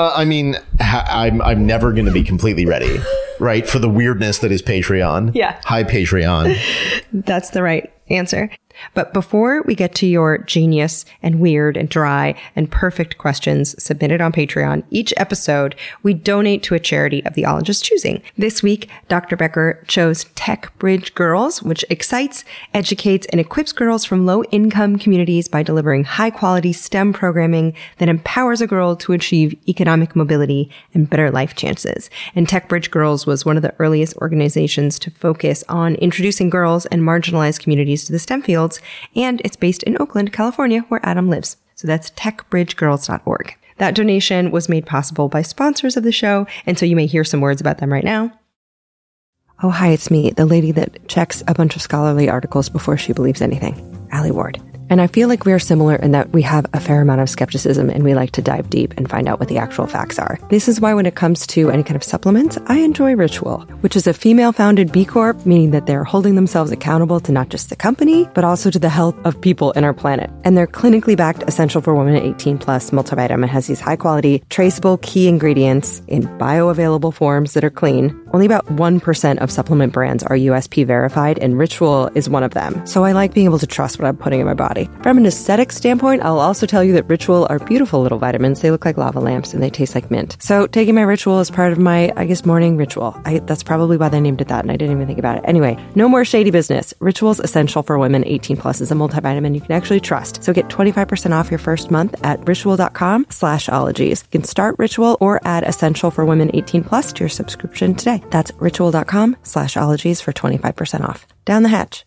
I'm never going to be completely ready, right? For the weirdness that is Patreon. Yeah. Hi, Patreon. That's the right answer. But before we get to your genius and weird and dry and perfect questions submitted on Patreon, each episode, we donate to a charity of the ologist's choosing. This week, Dr. Becker chose Tech Bridge Girls, which excites, educates, and equips girls from low-income communities by delivering high-quality STEM programming that empowers a girl to achieve economic mobility and better life chances. And Tech Bridge Girls was one of the earliest organizations to focus on introducing girls and marginalized communities to the STEM field. And it's based in Oakland, California, where Adam lives. So that's techbridgegirls.org. That donation was made possible by sponsors of the show, and so you may hear some words about them right now. Oh, hi, it's me, the lady that checks a bunch of scholarly articles before she believes anything, Allie Ward. And I feel like we are similar in that we have a fair amount of skepticism and we like to dive deep and find out what the actual facts are. This is why when it comes to any kind of supplements, I enjoy Ritual, which is a female-founded B Corp, meaning that they're holding themselves accountable to not just the company, but also to the health of people in our planet. And their clinically backed Essential for Women 18 Plus multivitamin has these high-quality, traceable key ingredients in bioavailable forms that are clean. Only about 1% of supplement brands are USP verified, and Ritual is one of them. So I like being able to trust what I'm putting in my body. From an aesthetic standpoint, I'll also tell you that Ritual are beautiful little vitamins. They look like lava lamps and they taste like mint. So taking my Ritual is part of my, morning ritual. That's probably why they named it that, and I didn't even think about it. Anyway, no more shady business. Ritual's Essential for Women 18 Plus is a multivitamin you can actually trust. So get 25% off your first month at ritual.com/ologies. You can start Ritual or add Essential for Women 18 Plus to your subscription today. That's ritual.com/ologies for 25% off. Down the hatch.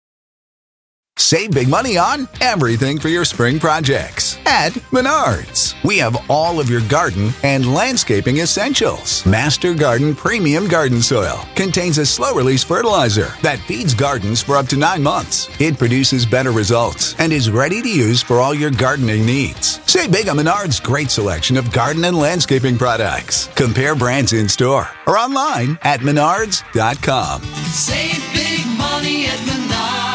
Save big money on everything for your spring projects at Menards. We have all of your garden and landscaping essentials. Master Garden Premium Garden Soil contains a slow-release fertilizer that feeds gardens for up to 9 months. It produces better results and is ready to use for all your gardening needs. Save big on Menards' great selection of garden and landscaping products. Compare brands in store or online at menards.com. Save big money at Menards.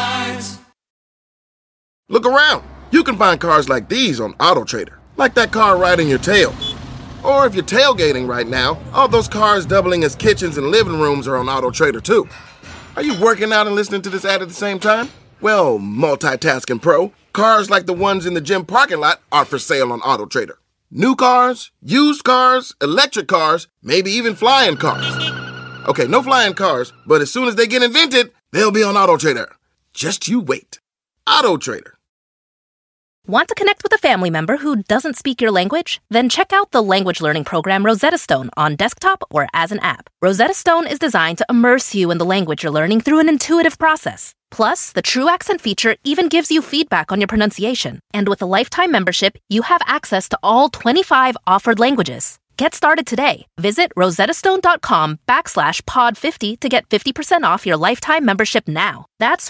Look around. You can find cars like these on AutoTrader, like that car riding your tail. Or if you're tailgating right now, all those cars doubling as kitchens and living rooms are on AutoTrader too. Are you working out and listening to this ad at the same time? Well, multitasking pro, cars like the ones in the gym parking lot are for sale on AutoTrader. New cars, used cars, electric cars, maybe even flying cars. Okay, no flying cars, but as soon as they get invented, they'll be on AutoTrader. Just you wait. AutoTrader. Want to connect with a family member who doesn't speak your language? Then check out the language learning program Rosetta Stone on desktop or as an app. Rosetta Stone is designed to immerse you in the language you're learning through an intuitive process. Plus, the True Accent feature even gives you feedback on your pronunciation. And with a lifetime membership, you have access to all 25 offered languages. Get started today. Visit rosettastone.com/pod50 to get 50% off your lifetime membership now. That's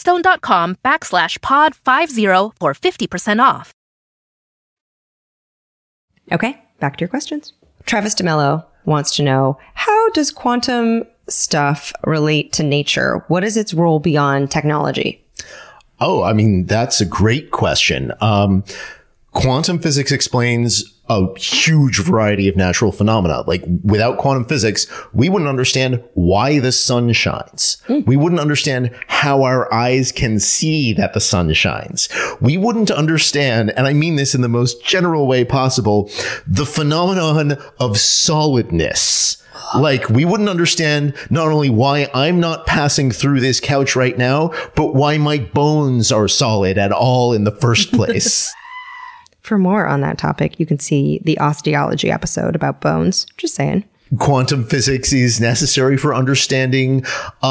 rosettastone.com/pod50 for 50% off. Okay, back to your questions. Travis DeMello wants to know, how does quantum stuff relate to nature? What is its role beyond technology? Oh, I mean, that's a great question. Quantum physics explains a huge variety of natural phenomena. Like, without quantum physics, we wouldn't understand why the sun shines. We wouldn't understand how our eyes can see that the sun shines. We wouldn't understand, and I mean this in the most general way possible, the phenomenon of solidness. Like, we wouldn't understand not only why I'm not passing through this couch right now, but why my bones are solid at all in the first place. For more on that topic, you can see the osteology episode about bones. Just saying. Quantum physics is necessary for understanding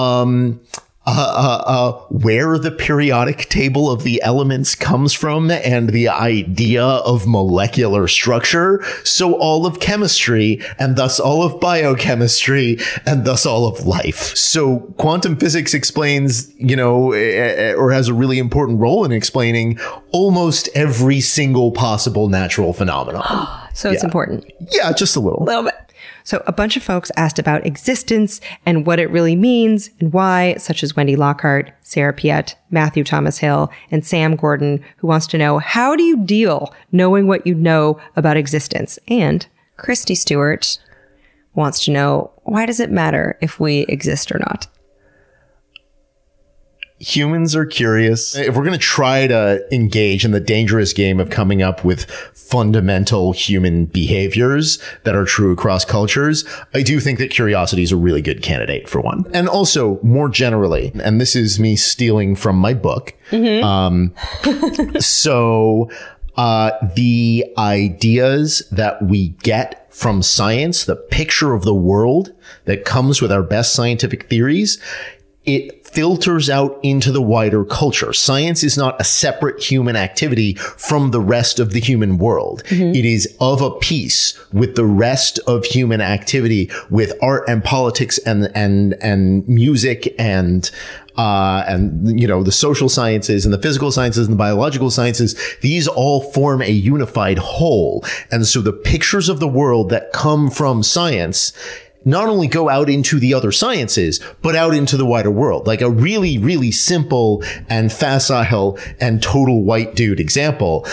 where the periodic table of the elements comes from and the idea of molecular structure. So all of chemistry, and thus all of biochemistry, and thus all of life. So quantum physics explains, or has a really important role in explaining almost every single possible natural phenomenon. So it's important. Yeah, just a little. A little bit. So a bunch of folks asked about existence and what it really means and why, such as Wendy Lockhart, Sarah Piet, Matthew Thomas Hill, and Sam Gordon, who wants to know, how do you deal knowing what you know about existence? And Christy Stewart wants to know, why does it matter if we exist or not? Humans are curious. If we're going to try to engage in the dangerous game of coming up with fundamental human behaviors that are true across cultures, I do think that curiosity is a really good candidate for one. And also, more generally, and this is me stealing from my book. The ideas that we get from science, the picture of the world that comes with our best scientific theories, it filters out into the wider culture. Science is not a separate human activity from the rest of the human world. It is of a piece with the rest of human activity, with art and politics and music and the social sciences and the physical sciences and the biological sciences. These all form a unified whole. And so the pictures of the world that come from science not only go out into the other sciences, but out into the wider world. Like a really, really simple and facile and total white dude example.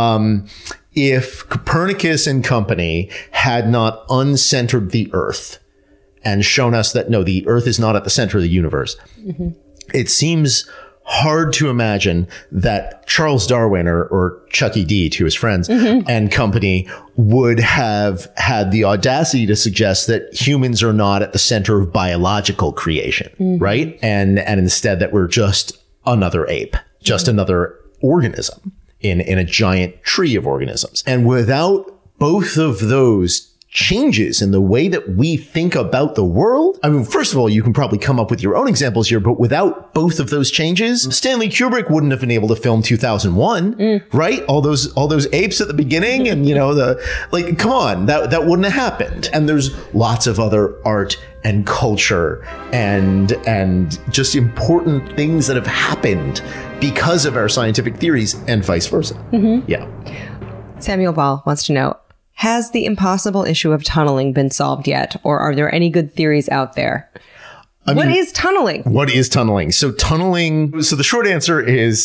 If Copernicus and company had not uncentered the Earth and shown us that, no, the Earth is not at the center of the universe, it seems hard to imagine that Charles Darwin or Chucky D to his friends and company would have had the audacity to suggest that humans are not at the center of biological creation, right? And instead that we're just another ape, just another organism in a giant tree of organisms. And without both of those changes in the way that we think about the world. I mean, first of all, you can probably come up with your own examples here, but without both of those changes, Stanley Kubrick wouldn't have been able to film 2001, right? All those apes at the beginning and, come on, that wouldn't have happened. And there's lots of other art and culture and just important things that have happened because of our scientific theories and vice versa. Yeah. Samuel Ball wants to know, has the impossible issue of tunneling been solved yet? Or are there any good theories out there? What is tunneling? What is tunneling? So the short answer is,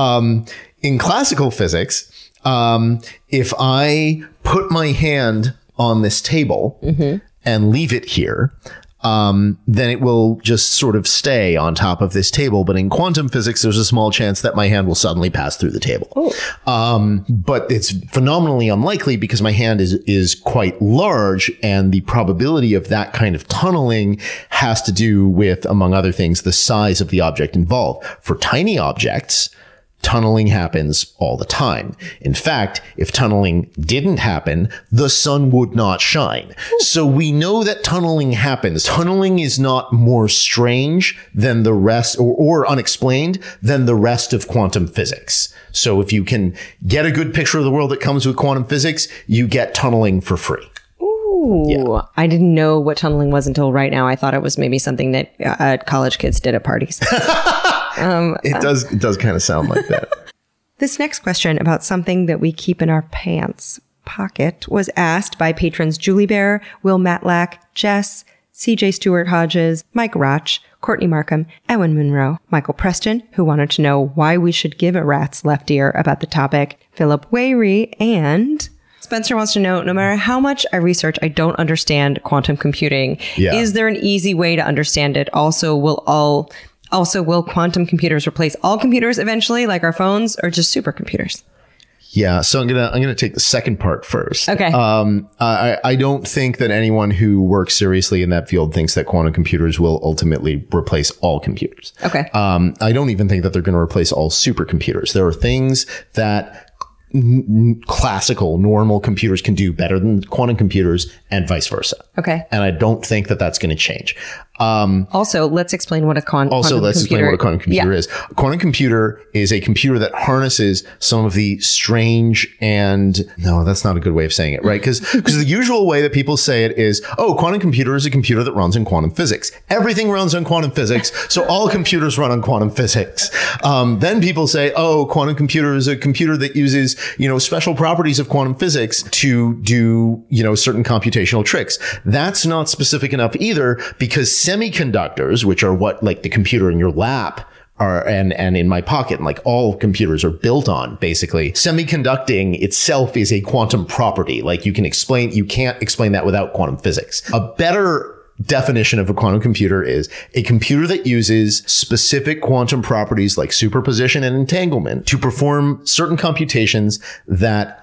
in classical physics, if I put my hand on this table and leave it here, then it will just sort of stay on top of this table. But in quantum physics, there's a small chance that my hand will suddenly pass through the table. But it's phenomenally unlikely because my hand is quite large, and the probability of that kind of tunneling has to do with, among other things, the size of the object involved. For tiny objects, tunneling happens all the time. In fact, if tunneling didn't happen, the sun would not shine. So we know that tunneling happens. Tunneling is not more strange than the rest or unexplained than the rest of quantum physics. So if you can get a good picture of the world that comes with quantum physics, you get tunneling for free. Ooh, yeah. I didn't know what tunneling was until right now. I thought it was maybe something that college kids did at parties. It does kind of sound like that. This next question about something that we keep in our pants pocket was asked by patrons Julie Bear, Will Matlack, Jess, CJ Stewart Hodges, Mike Roch, Courtney Markham, Ewan Munro, Michael Preston, who wanted to know why we should give a rat's left ear about the topic, Philip Wayre, and Spencer wants to know, no matter how much I research, I don't understand quantum computing. Yeah. Is there an easy way to understand it? Also, will quantum computers replace all computers eventually, like our phones, or just supercomputers? Yeah, so I'm gonna take the second part first. Okay. I don't think that anyone who works seriously in that field thinks that quantum computers will ultimately replace all computers. Okay. I don't even think that they're going to replace all supercomputers. There are things that classical, normal computers can do better than quantum computers, and vice versa. Okay. And I don't think that that's going to change. Also, let's explain what a quantum computer is. A quantum computer is a computer that harnesses some of the strange and no, that's not a good way of saying it, right? Because the usual way that people say it is, oh, quantum computer is a computer that runs in quantum physics. Everything runs on quantum physics, so all computers run on quantum physics. Then people say, oh, quantum computer is a computer that uses, special properties of quantum physics to do, certain computational tricks. That's not specific enough either, because semiconductors, which are what like the computer in your lap are, and in my pocket, and like all computers are built on, basically. Semiconducting itself is a quantum property. Like you can't explain that without quantum physics. A better definition of a quantum computer is a computer that uses specific quantum properties like superposition and entanglement to perform certain computations that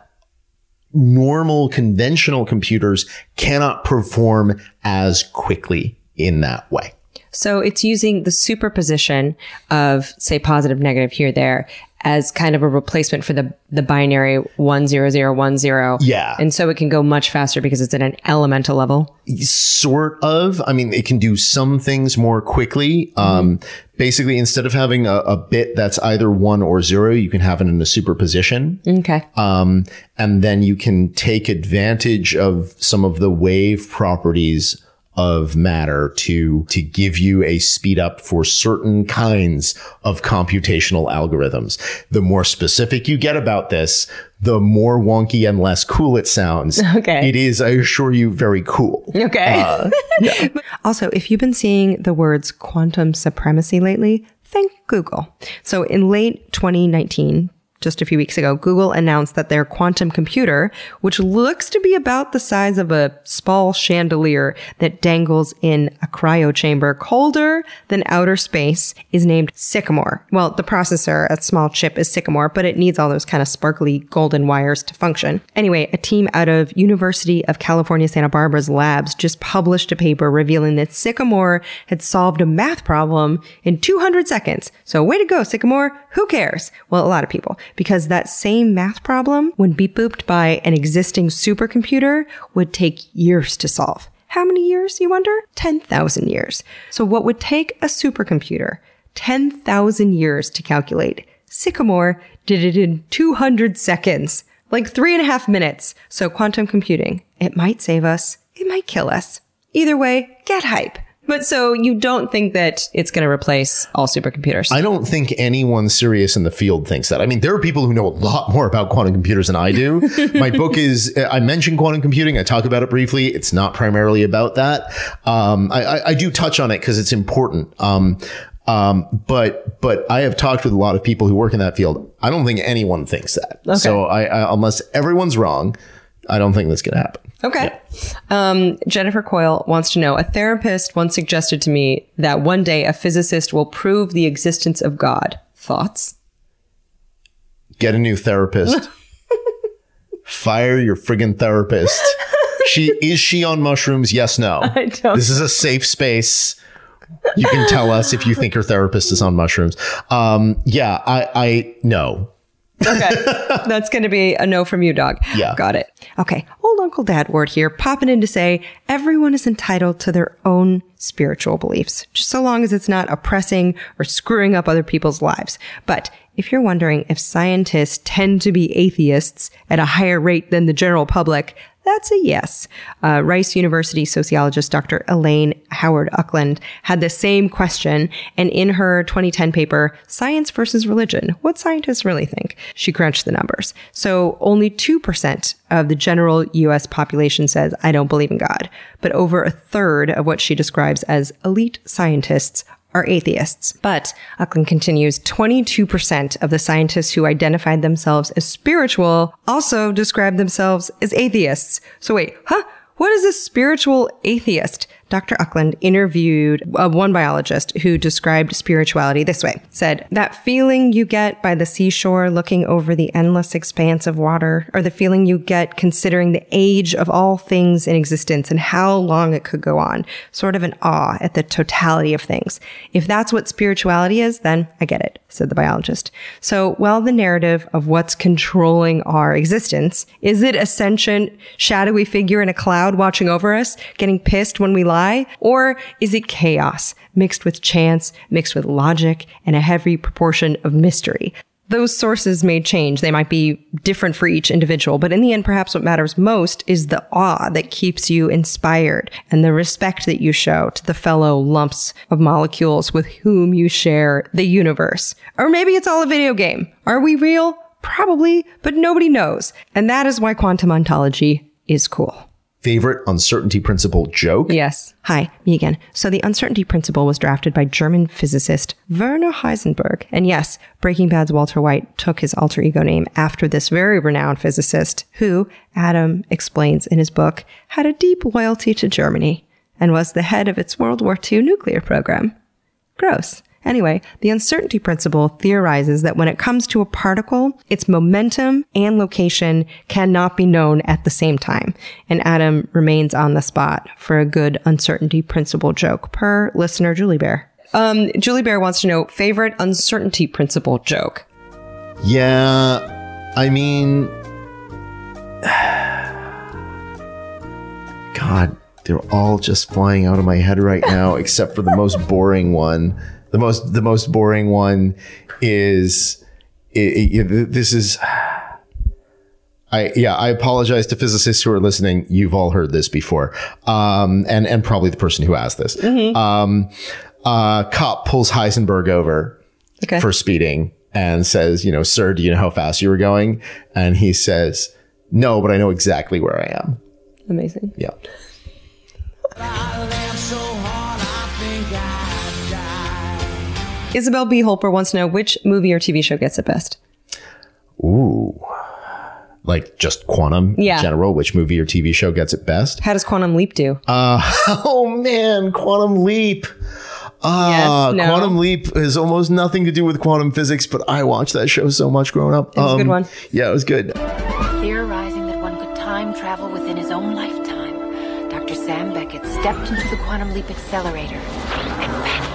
normal conventional computers cannot perform as quickly in that way. So it's using the superposition of, say, positive, negative, here, there, as kind of a replacement for the binary 1, 0, 0, 1, 0. Yeah. And so it can go much faster because it's at an elemental level. Sort of. I mean, it can do some things more quickly. Basically, instead of having a bit that's either 1 or 0, you can have it in a superposition. Okay. And then you can take advantage of some of the wave properties of matter to give you a speed up for certain kinds of computational algorithms. The more specific you get about this, the more wonky and less cool it sounds. Okay. It is, I assure you, very cool. Okay. Yeah. Also, if you've been seeing the words quantum supremacy lately, thank Google. So in late 2019, just a few weeks ago, Google announced that their quantum computer, which looks to be about the size of a small chandelier that dangles in a cryo chamber colder than outer space, is named Sycamore. Well, the processor, a small chip, is Sycamore, but it needs all those kind of sparkly golden wires to function. Anyway, a team out of University of California, Santa Barbara's labs just published a paper revealing that Sycamore had solved a math problem in 200 seconds. So way to go, Sycamore. Who cares? Well, a lot of people. Because that same math problem, when beep booped by an existing supercomputer, would take years to solve. How many years, you wonder? 10,000 years. So what would take a supercomputer 10,000 years to calculate? Sycamore did it in 200 seconds, like 3.5 minutes. So quantum computing, it might save us, it might kill us. Either way, get hype. But so you don't think that it's going to replace all supercomputers? I don't think anyone serious in the field thinks that. I mean, there are people who know a lot more about quantum computers than I do. My book is, I mentioned quantum computing. I talk about it briefly. It's not primarily about that. I do touch on it because it's important. But I have talked with a lot of people who work in that field. I don't think anyone thinks that. Okay. So unless everyone's wrong, I don't think that's going to happen. Okay. Yeah. Jennifer Coyle wants to know, a therapist once suggested to me that one day a physicist will prove the existence of God. Thoughts? Get a new therapist. Fire your friggin' therapist. Is she on mushrooms? Yes, no. I don't. This is a safe space. You can tell us if you think your therapist is on mushrooms. I no. Okay. That's going to be a no from you, dog. Yeah. Got it. Okay. Old Uncle Dad Ward here, popping in to say everyone is entitled to their own spiritual beliefs, just so long as it's not oppressing or screwing up other people's lives. But if you're wondering if scientists tend to be atheists at a higher rate than the general public, that's a yes. Rice University sociologist Dr. Elaine Howard Uckland had the same question, and in her 2010 paper, Science versus Religion, what scientists really think, she crunched the numbers. So only 2% of the general U.S. population says, I don't believe in God, but over a third of what she describes as elite scientists are atheists. But, Uckland continues, 22% of the scientists who identified themselves as spiritual also described themselves as atheists. So wait, what is a spiritual atheist? Dr. Uckland interviewed one biologist who described spirituality this way, said, that feeling you get by the seashore looking over the endless expanse of water, or the feeling you get considering the age of all things in existence and how long it could go on, sort of an awe at the totality of things. If that's what spirituality is, then I get it, said the biologist. So, well, the narrative of what's controlling our existence, is it a sentient, shadowy figure in a cloud watching over us, getting pissed when we lie? Or is it chaos mixed with chance, mixed with logic, and a heavy proportion of mystery? Those sources may change. They might be different for each individual, but in the end, perhaps what matters most is the awe that keeps you inspired and the respect that you show to the fellow lumps of molecules with whom you share the universe. Or maybe it's all a video game. Are we real? Probably, but nobody knows. And that is why quantum ontology is cool. Favorite uncertainty principle joke? Yes. Hi, me again. So the uncertainty principle was drafted by German physicist Werner Heisenberg. And yes, Breaking Bad's Walter White took his alter ego name after this very renowned physicist who, Adam explains in his book, had a deep loyalty to Germany and was the head of its World War II nuclear program. Gross. Anyway, the uncertainty principle theorizes that when it comes to a particle, its momentum and location cannot be known at the same time. And Adam remains on the spot for a good uncertainty principle joke, per listener Julie Bear. Julie Bear wants to know, favorite uncertainty principle joke? Yeah, I mean... God, they're all just flying out of my head right now, except for the most boring one. The most boring one is this is I apologize to physicists who are listening. You've all heard this before, and probably the person who asked this. Mm-hmm. Cop pulls Heisenberg over for speeding and says, sir, do you know how fast you were going? And he says, no, but I know exactly where I am. Amazing. Yeah. Isabel B. Holper wants to know, which movie or TV show gets it best? Ooh. Like just quantum in general, which movie or TV show gets it best? How does Quantum Leap do? Oh man, Quantum Leap. Quantum Leap has almost nothing to do with quantum physics, but I watched that show so much growing up. It was a good one. Yeah, it was good. Theorizing that one could time travel within his own lifetime, Dr. Sam Beckett stepped into the Quantum Leap accelerator and vanished.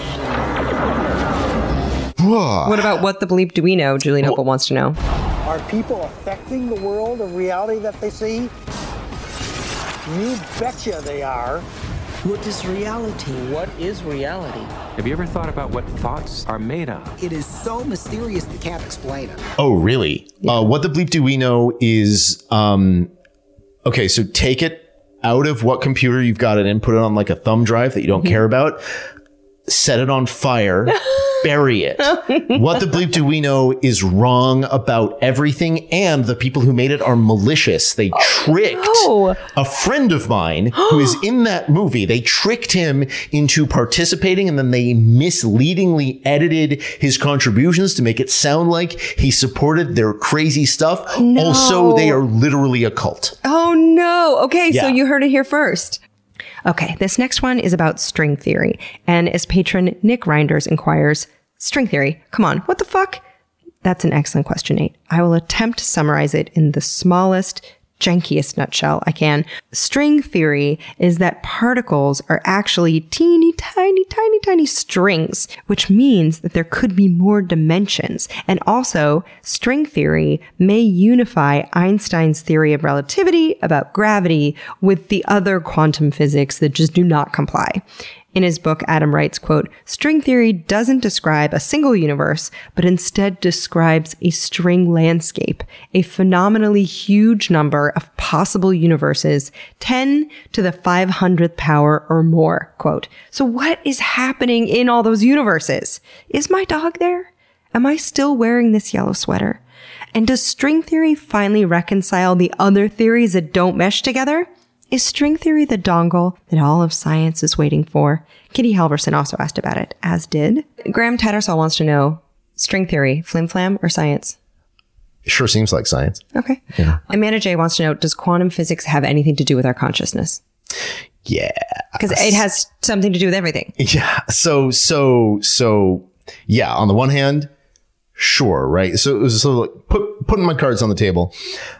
What about what the bleep do we know? Julie Noble wants to know. Are people affecting the world of reality that they see? You betcha they are. What is reality? What is reality? Have you ever thought about what thoughts are made of? It is so mysterious we can't explain it. Oh, really? Yeah. What the bleep do we know is, okay, so take it out of what computer you've got it in, put it on like a thumb drive that you don't care about, set it on fire, bury it. What the bleep do we know is wrong about everything, and the people who made it are malicious. They tricked a friend of mine who is in that movie. They tricked him into participating, and then they misleadingly edited his contributions to make it sound like he supported their crazy stuff. No. Also, they are literally a cult. Oh, no. Okay, so you heard it here first. Okay, this next one is about string theory. And as patron Nick Reinders inquires, string theory, come on, what the fuck? That's an excellent question, Nate. I will attempt to summarize it in the smallest, jankiest nutshell I can. String theory is that particles are actually teeny tiny strings, which means that there could be more dimensions. And also, string theory may unify Einstein's theory of relativity about gravity with the other quantum physics that just do not comply. In his book, Adam writes, quote, "String theory doesn't describe a single universe, but instead describes a string landscape, a phenomenally huge number of possible universes, 10 to the 500th power or more," quote. So what is happening in all those universes? Is my dog there? Am I still wearing this yellow sweater? And does string theory finally reconcile the other theories that don't mesh together? Is string theory the dongle that all of science is waiting for? Kitty Halverson also asked about it, as did Graham Tattersall wants to know, string theory, flim-flam or science? Sure seems like science. Okay. Yeah. Amanda J wants to know, does quantum physics have anything to do with our consciousness? Yeah. Because it has something to do with everything. Yeah. So yeah, on the one hand, sure, right? So it was like putting my cards on the table.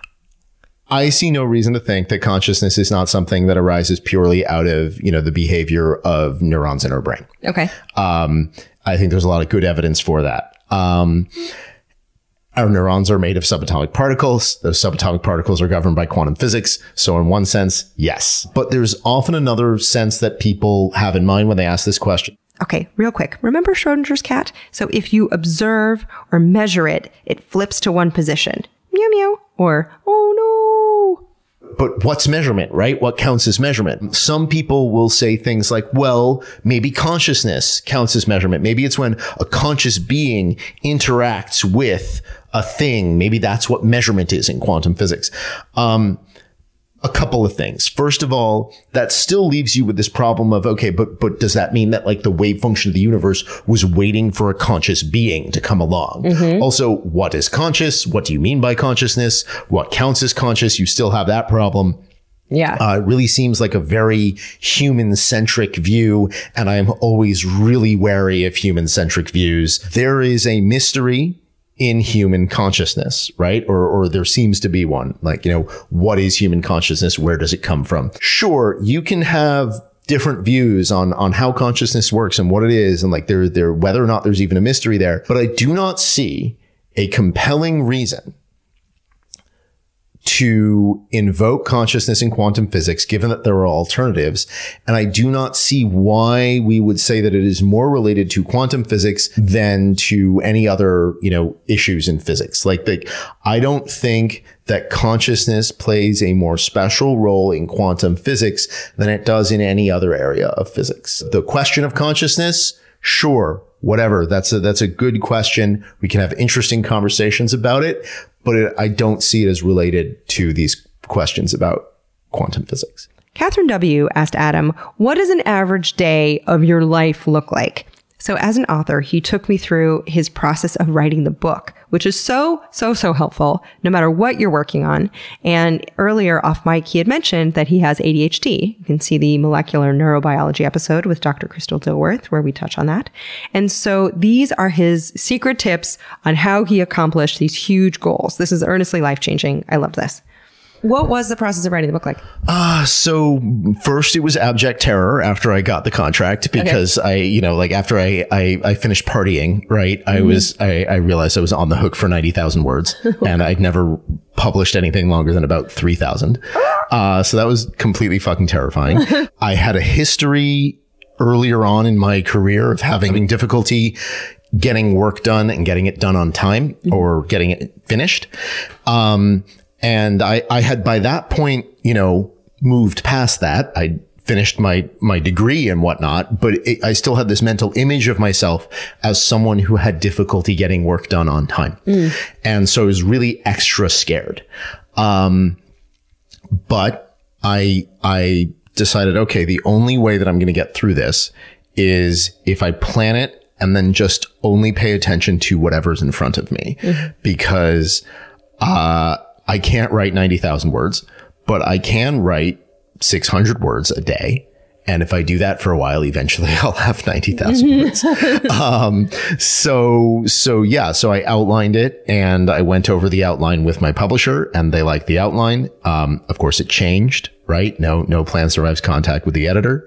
I see no reason to think that consciousness is not something that arises purely out of, the behavior of neurons in our brain. Okay. I think there's a lot of good evidence for that. Our neurons are made of subatomic particles. Those subatomic particles are governed by quantum physics. So in one sense, yes. But there's often another sense that people have in mind when they ask this question. Okay, real quick. Remember Schrodinger's cat? So if you observe or measure it, it flips to one position. Meow meow. Or, oh no. But what's measurement, right? What counts as measurement? Some people will say things like, well, maybe consciousness counts as measurement. Maybe it's when a conscious being interacts with a thing. Maybe that's what measurement is in quantum physics. A couple of things. First of all, that still leaves you with this problem of, okay, but does that mean that like the wave function of the universe was waiting for a conscious being to come along? Mm-hmm. Also, what is conscious? What do you mean by consciousness? What counts as conscious? You still have that problem. Yeah. It really seems like a very human-centric view, and I am always really wary of human-centric views. There is a mystery in human consciousness, right? Or there seems to be one. Like, what is human consciousness? Where does it come from? Sure, you can have different views on how consciousness works and what it is, and like there whether or not there's even a mystery there. But I do not see a compelling reason to invoke consciousness in quantum physics, given that there are alternatives. And I do not see why we would say that it is more related to quantum physics than to any other, issues in physics. Like, I don't think that consciousness plays a more special role in quantum physics than it does in any other area of physics. The question of consciousness, sure, whatever. That's a good question. We can have interesting conversations about it, but I don't see it as related to these questions about quantum physics. Catherine W. asked Adam, what does an average day of your life look like? So as an author, he took me through his process of writing the book, which is so helpful no matter what you're working on. And earlier off mic, he had mentioned that he has ADHD. You can see the molecular neurobiology episode with Dr. Crystal Dilworth, where we touch on that. And so these are his secret tips on how he accomplished these huge goals. This is earnestly life-changing. I love this. What was the process of writing the book like? So first it was abject terror after I got the contract, because after I finished partying, right? Mm-hmm. I realized I was on the hook for 90,000 words and I'd never published anything longer than about 3,000. So that was completely fucking terrifying. I had a history earlier on in my career of having difficulty getting work done and getting it done on time, mm-hmm. or getting it finished. And I had by that point, moved past that. I finished my degree and whatnot, but I still had this mental image of myself as someone who had difficulty getting work done on time. Mm. And so I was really extra scared. But I decided, okay, the only way that I'm going to get through this is if I plan it and then just only pay attention to whatever's in front of me, mm-hmm. because, I can't write 90,000 words, but I can write 600 words a day. And if I do that for a while, eventually I'll have 90,000 words. So I outlined it and I went over the outline with my publisher and they liked the outline. Of course it changed, right? No plan survives contact with the editor.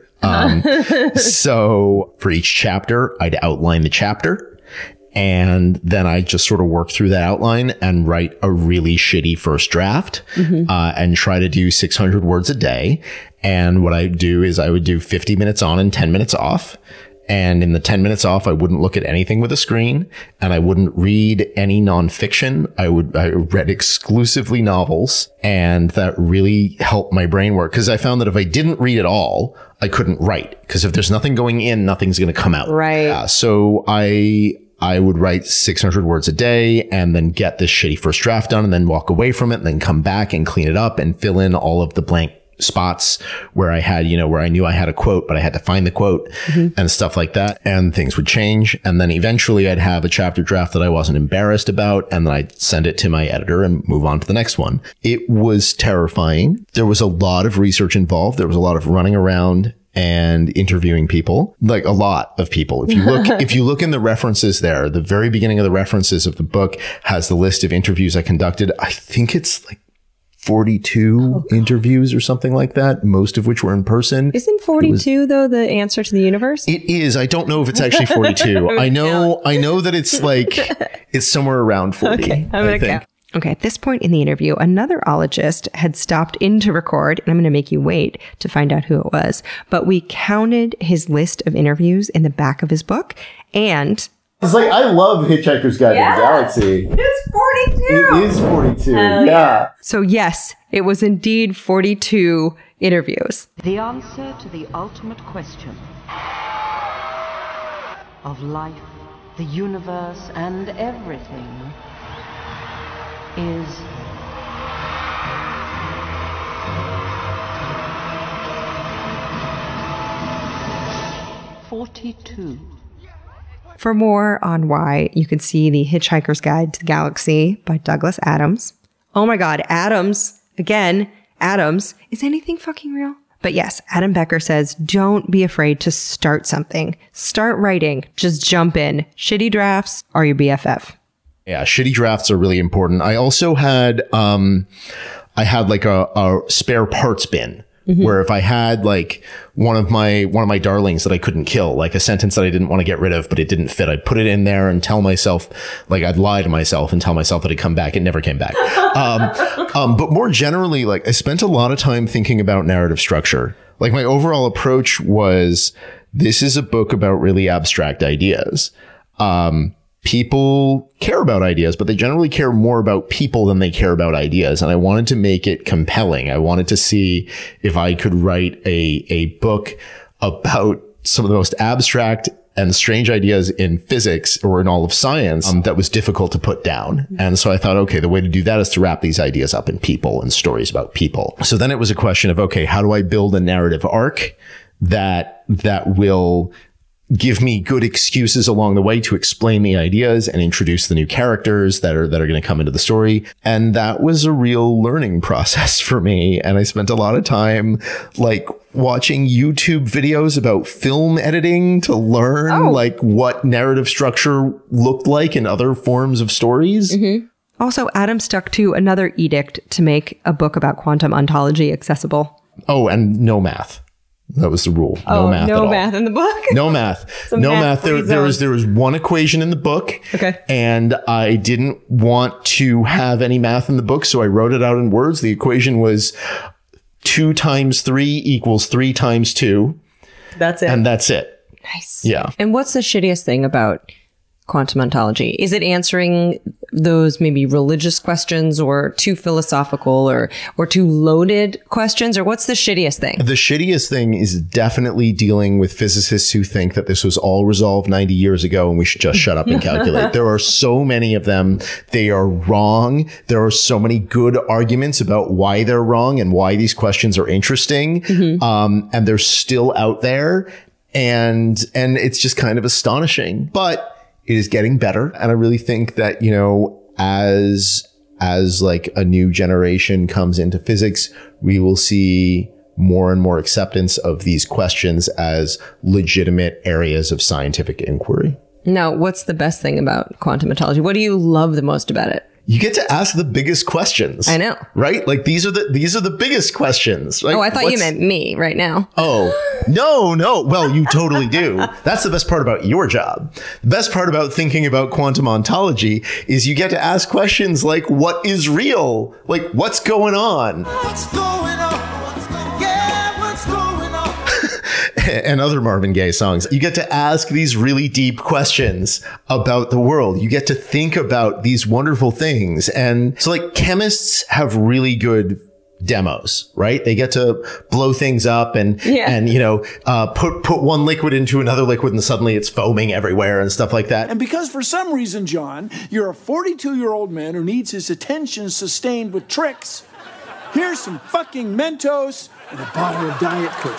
So for each chapter, I'd outline the chapter. And then I just sort of work through that outline and write a really shitty first draft, and try to do 600 words a day. And what I do is I would do 50 minutes on and 10 minutes off. And in the 10 minutes off, I wouldn't look at anything with a screen and I wouldn't read any nonfiction. I read exclusively novels, and that really helped my brain work. Cause I found that if I didn't read at all, I couldn't write. Cause if there's nothing going in, nothing's going to come out. Right. So I would write 600 words a day and then get this shitty first draft done and then walk away from it and then come back and clean it up and fill in all of the blank spots where I had, where I knew I had a quote, but I had to find the quote and stuff like that. And things would change. And then eventually I'd have a chapter draft that I wasn't embarrassed about. And then I'd send it to my editor and move on to the next one. It was terrifying. There was a lot of research involved. There was a lot of running around and interviewing people, like a lot of people. If you look in the references there, the very beginning of the references of the book has the list of interviews I conducted. I think it's like 42 interviews or something like that, most of which were in person. Isn't 42 though the answer to the universe? It is. I don't know if it's actually 42. I know that it's like, it's somewhere around 40. Okay, I'm going to count. Okay, at this point in the interview, another ologist had stopped in to record, and I'm going to make you wait to find out who it was. But we counted his list of interviews in the back of his book, and... It's like, I love Hitchhiker's Guide to the Galaxy. It's 42! It is 42, yeah. So yes, it was indeed 42 interviews. The answer to the ultimate question of life, the universe, and everything is 42. For more on why, you can see The Hitchhiker's Guide to the Galaxy by Douglas Adams. Oh my God, Adams. Again, Adams. Is anything fucking real? But yes, Adam Becker says, don't be afraid to start something. Start writing. Just jump in. Shitty drafts are your BFF. Yeah, shitty drafts are really important. I also had, like a spare parts bin. Where if I had like one of my darlings that I couldn't kill, like a sentence that I didn't want to get rid of, but it didn't fit, I'd put it in there and tell myself, like I'd lie to myself and tell myself that it'd come back. It never came back. But more generally, like I spent a lot of time thinking about narrative structure. Like my overall approach was, this is a book about really abstract ideas. People care about ideas, but they generally care more about people than they care about ideas. And I wanted to make it compelling. I wanted to see if I could write a book about some of the most abstract and strange ideas in physics or in all of science that was difficult to put down. And so I thought, okay, the way to do that is to wrap these ideas up in people and stories about people. So then it was a question of, okay, how do I build a narrative arc that will give me good excuses along the way to explain the ideas and introduce the new characters that are going to come into the story. And that was a real learning process for me. And I spent a lot of time like watching YouTube videos about film editing to learn like what narrative structure looked like in other forms of stories. Also, Adam stuck to another edict to make a book about quantum ontology accessible. Oh, and no math. That was the rule. No math at all. No math in the book? No math. No math. There was one equation in the book. Okay. And I didn't want to have any math in the book, so I wrote it out in words. The equation was 2 times 3 equals 3 times 2. That's it. And that's it. Nice. Yeah. And what's the shittiest thing about quantum ontology? Is it answering those maybe religious questions or too philosophical or too loaded questions? Or what's the shittiest thing? The shittiest thing is definitely dealing with physicists who think that this was all resolved 90 years ago and we should just shut up and calculate. There are so many of them. They are wrong. There are so many good arguments about why they're wrong and why these questions are interesting. And they're still out there. And it's just kind of astonishing. But it is getting better. And I really think that, as like a new generation comes into physics, we will see more and more acceptance of these questions as legitimate areas of scientific inquiry. Now, what's the best thing about quantum ontology? What do you love the most about it? You get to ask the biggest questions. I know. Right? Like these are the biggest questions. Like, oh, I thought you meant me right now. Oh, no. Well, you totally do. That's the best part about your job. The best part about thinking about quantum ontology is you get to ask questions like, what is real? Like, what's going on? What's going on? Yeah, what's going on? And other Marvin Gaye songs. You get to ask these really deep questions about the world. You get to think about these wonderful things. And so like chemists have really good demos, right? They get to blow things up and put one liquid into another liquid and suddenly it's foaming everywhere and stuff like that. And because for some reason, John, you're a 42-year-old man who needs his attention sustained with tricks, here's some fucking Mentos and a bottle of Diet Coke.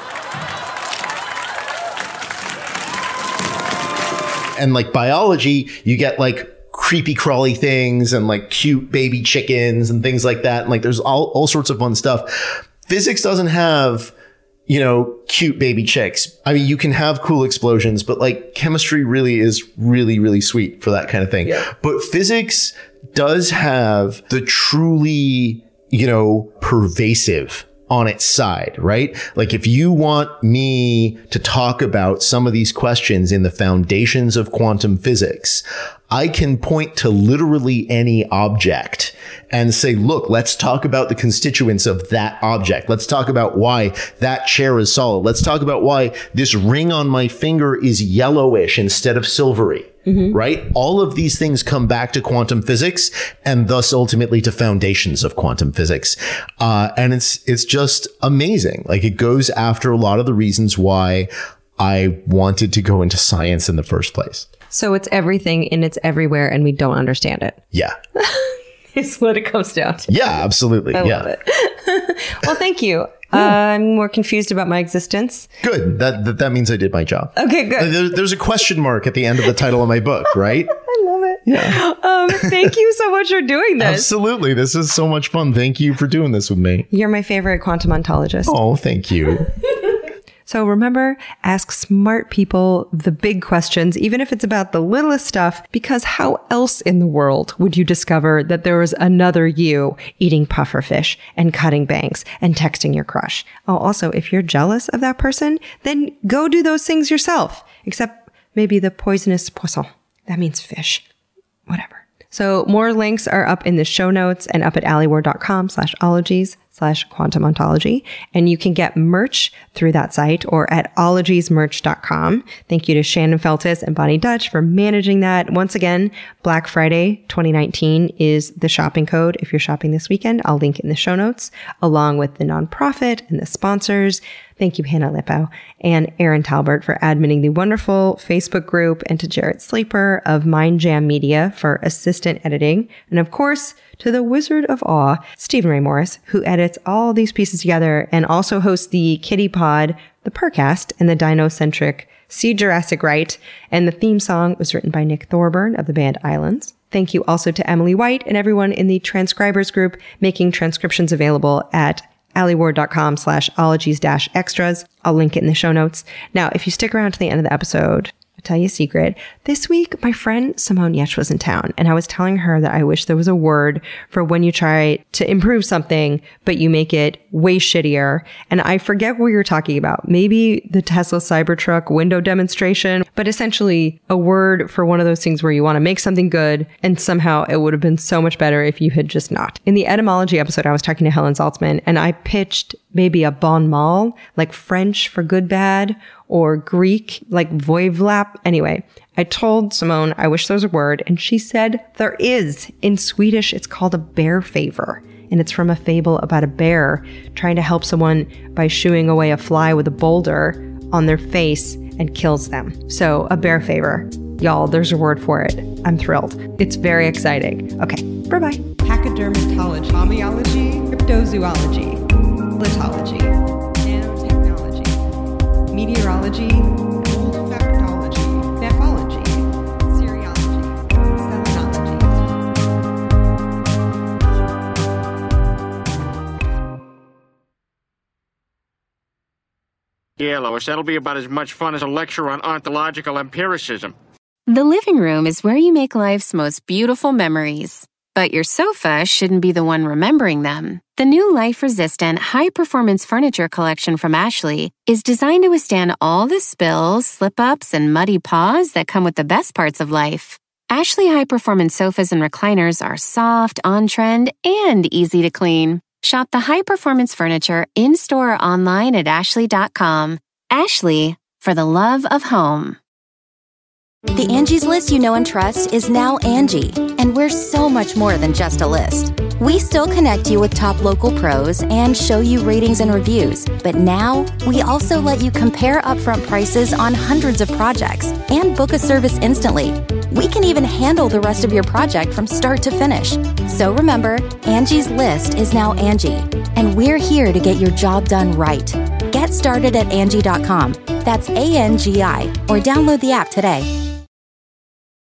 And like biology, you get like creepy crawly things and like cute baby chickens and things like that. And like there's all sorts of fun stuff. Physics doesn't have, cute baby chicks. I mean, you can have cool explosions, but like chemistry really is really, really sweet for that kind of thing. Yeah. But physics does have the truly, pervasive on its side, right? Like if you want me to talk about some of these questions in the foundations of quantum physics, I can point to literally any object and say, look, let's talk about the constituents of that object. Let's talk about why that chair is solid. Let's talk about why this ring on my finger is yellowish instead of silvery. Mm-hmm. Right? All of these things come back to quantum physics and thus ultimately to foundations of quantum physics. And it's just amazing. Like it goes after a lot of the reasons why I wanted to go into science in the first place. So it's everything and it's everywhere and we don't understand it. Yeah. It's what it comes down to. Yeah, absolutely. I love it. Well, thank you. I'm more confused about my existence. Good. That means I did my job. Okay, good. There's a question mark at the end of the title of my book, right? I love it. Yeah. Thank you so much for doing this. Absolutely. This is so much fun. Thank you for doing this with me. You're my favorite quantum ontologist. Oh, thank you. So remember, ask smart people the big questions, even if it's about the littlest stuff, because how else in the world would you discover that there was another you eating pufferfish and cutting banks and texting your crush? Oh, also, if you're jealous of that person, then go do those things yourself, except maybe the poisonous poisson. That means fish. Whatever. So more links are up in the show notes and up at alieward.com/ologies/quantum ontology. And you can get merch through that site or at ologiesmerch.com. Thank you to Shannon Feltis and Bonnie Dutch for managing that. Once again, Black Friday 2019 is the shopping code. If you're shopping this weekend, I'll link in the show notes along with the nonprofit and the sponsors. Thank you, Hannah Lippo and Aaron Talbert for adminning the wonderful Facebook group, and to Jarrett Sleeper of Mind Jam Media for assistant editing. And of course, to the Wizard of Awe, Stephen Ray Morris, who edits all these pieces together and also hosts the Kitty Pod, the Purrcast, and the Dino-centric See Jurassic Right. And the theme song was written by Nick Thorburn of the band Islands. Thank you also to Emily White and everyone in the transcribers group making transcriptions available at alieward.com/ologies-extras. I'll link it in the show notes. Now, if you stick around to the end of the episode, I'll tell you a secret. This week, my friend Simone Yetch was in town, and I was telling her that I wish there was a word for when you try to improve something, but you make it way shittier. And I forget what you're talking about. Maybe the Tesla Cybertruck window demonstration, but essentially a word for one of those things where you want to make something good, and somehow it would have been so much better if you had just not. In the etymology episode, I was talking to Helen Saltzman, and I pitched maybe a bon mal, like French for good, bad, or Greek, like voivlap. Anyway, I told Simone I wish there was a word, and she said there is. In Swedish, it's called a bear favor, and it's from a fable about a bear trying to help someone by shooing away a fly with a boulder on their face and kills them. So a bear favor. Y'all, there's a word for it. I'm thrilled. It's very exciting. Okay, bye-bye. Pachydermatology, homeology, cryptozoology, litology, nanotechnology, meteorology, Here, Lois, that'll be about as much fun as a lecture on ontological empiricism. The living room is where you make life's most beautiful memories. But your sofa shouldn't be the one remembering them. The new life-resistant, high-performance furniture collection from Ashley is designed to withstand all the spills, slip-ups, and muddy paws that come with the best parts of life. Ashley high-performance sofas and recliners are soft, on-trend, and easy to clean. Shop the high-performance furniture in-store or online at ashley.com. Ashley, for the love of home. The Angie's List you know and trust is now Angie, and we're so much more than just a list. We still connect you with top local pros and show you ratings and reviews, but now we also let you compare upfront prices on hundreds of projects and book a service instantly. We can even handle the rest of your project from start to finish. So remember, Angie's List is now Angie, and we're here to get your job done right. Get started at Angie.com. That's ANGI, or download the app today.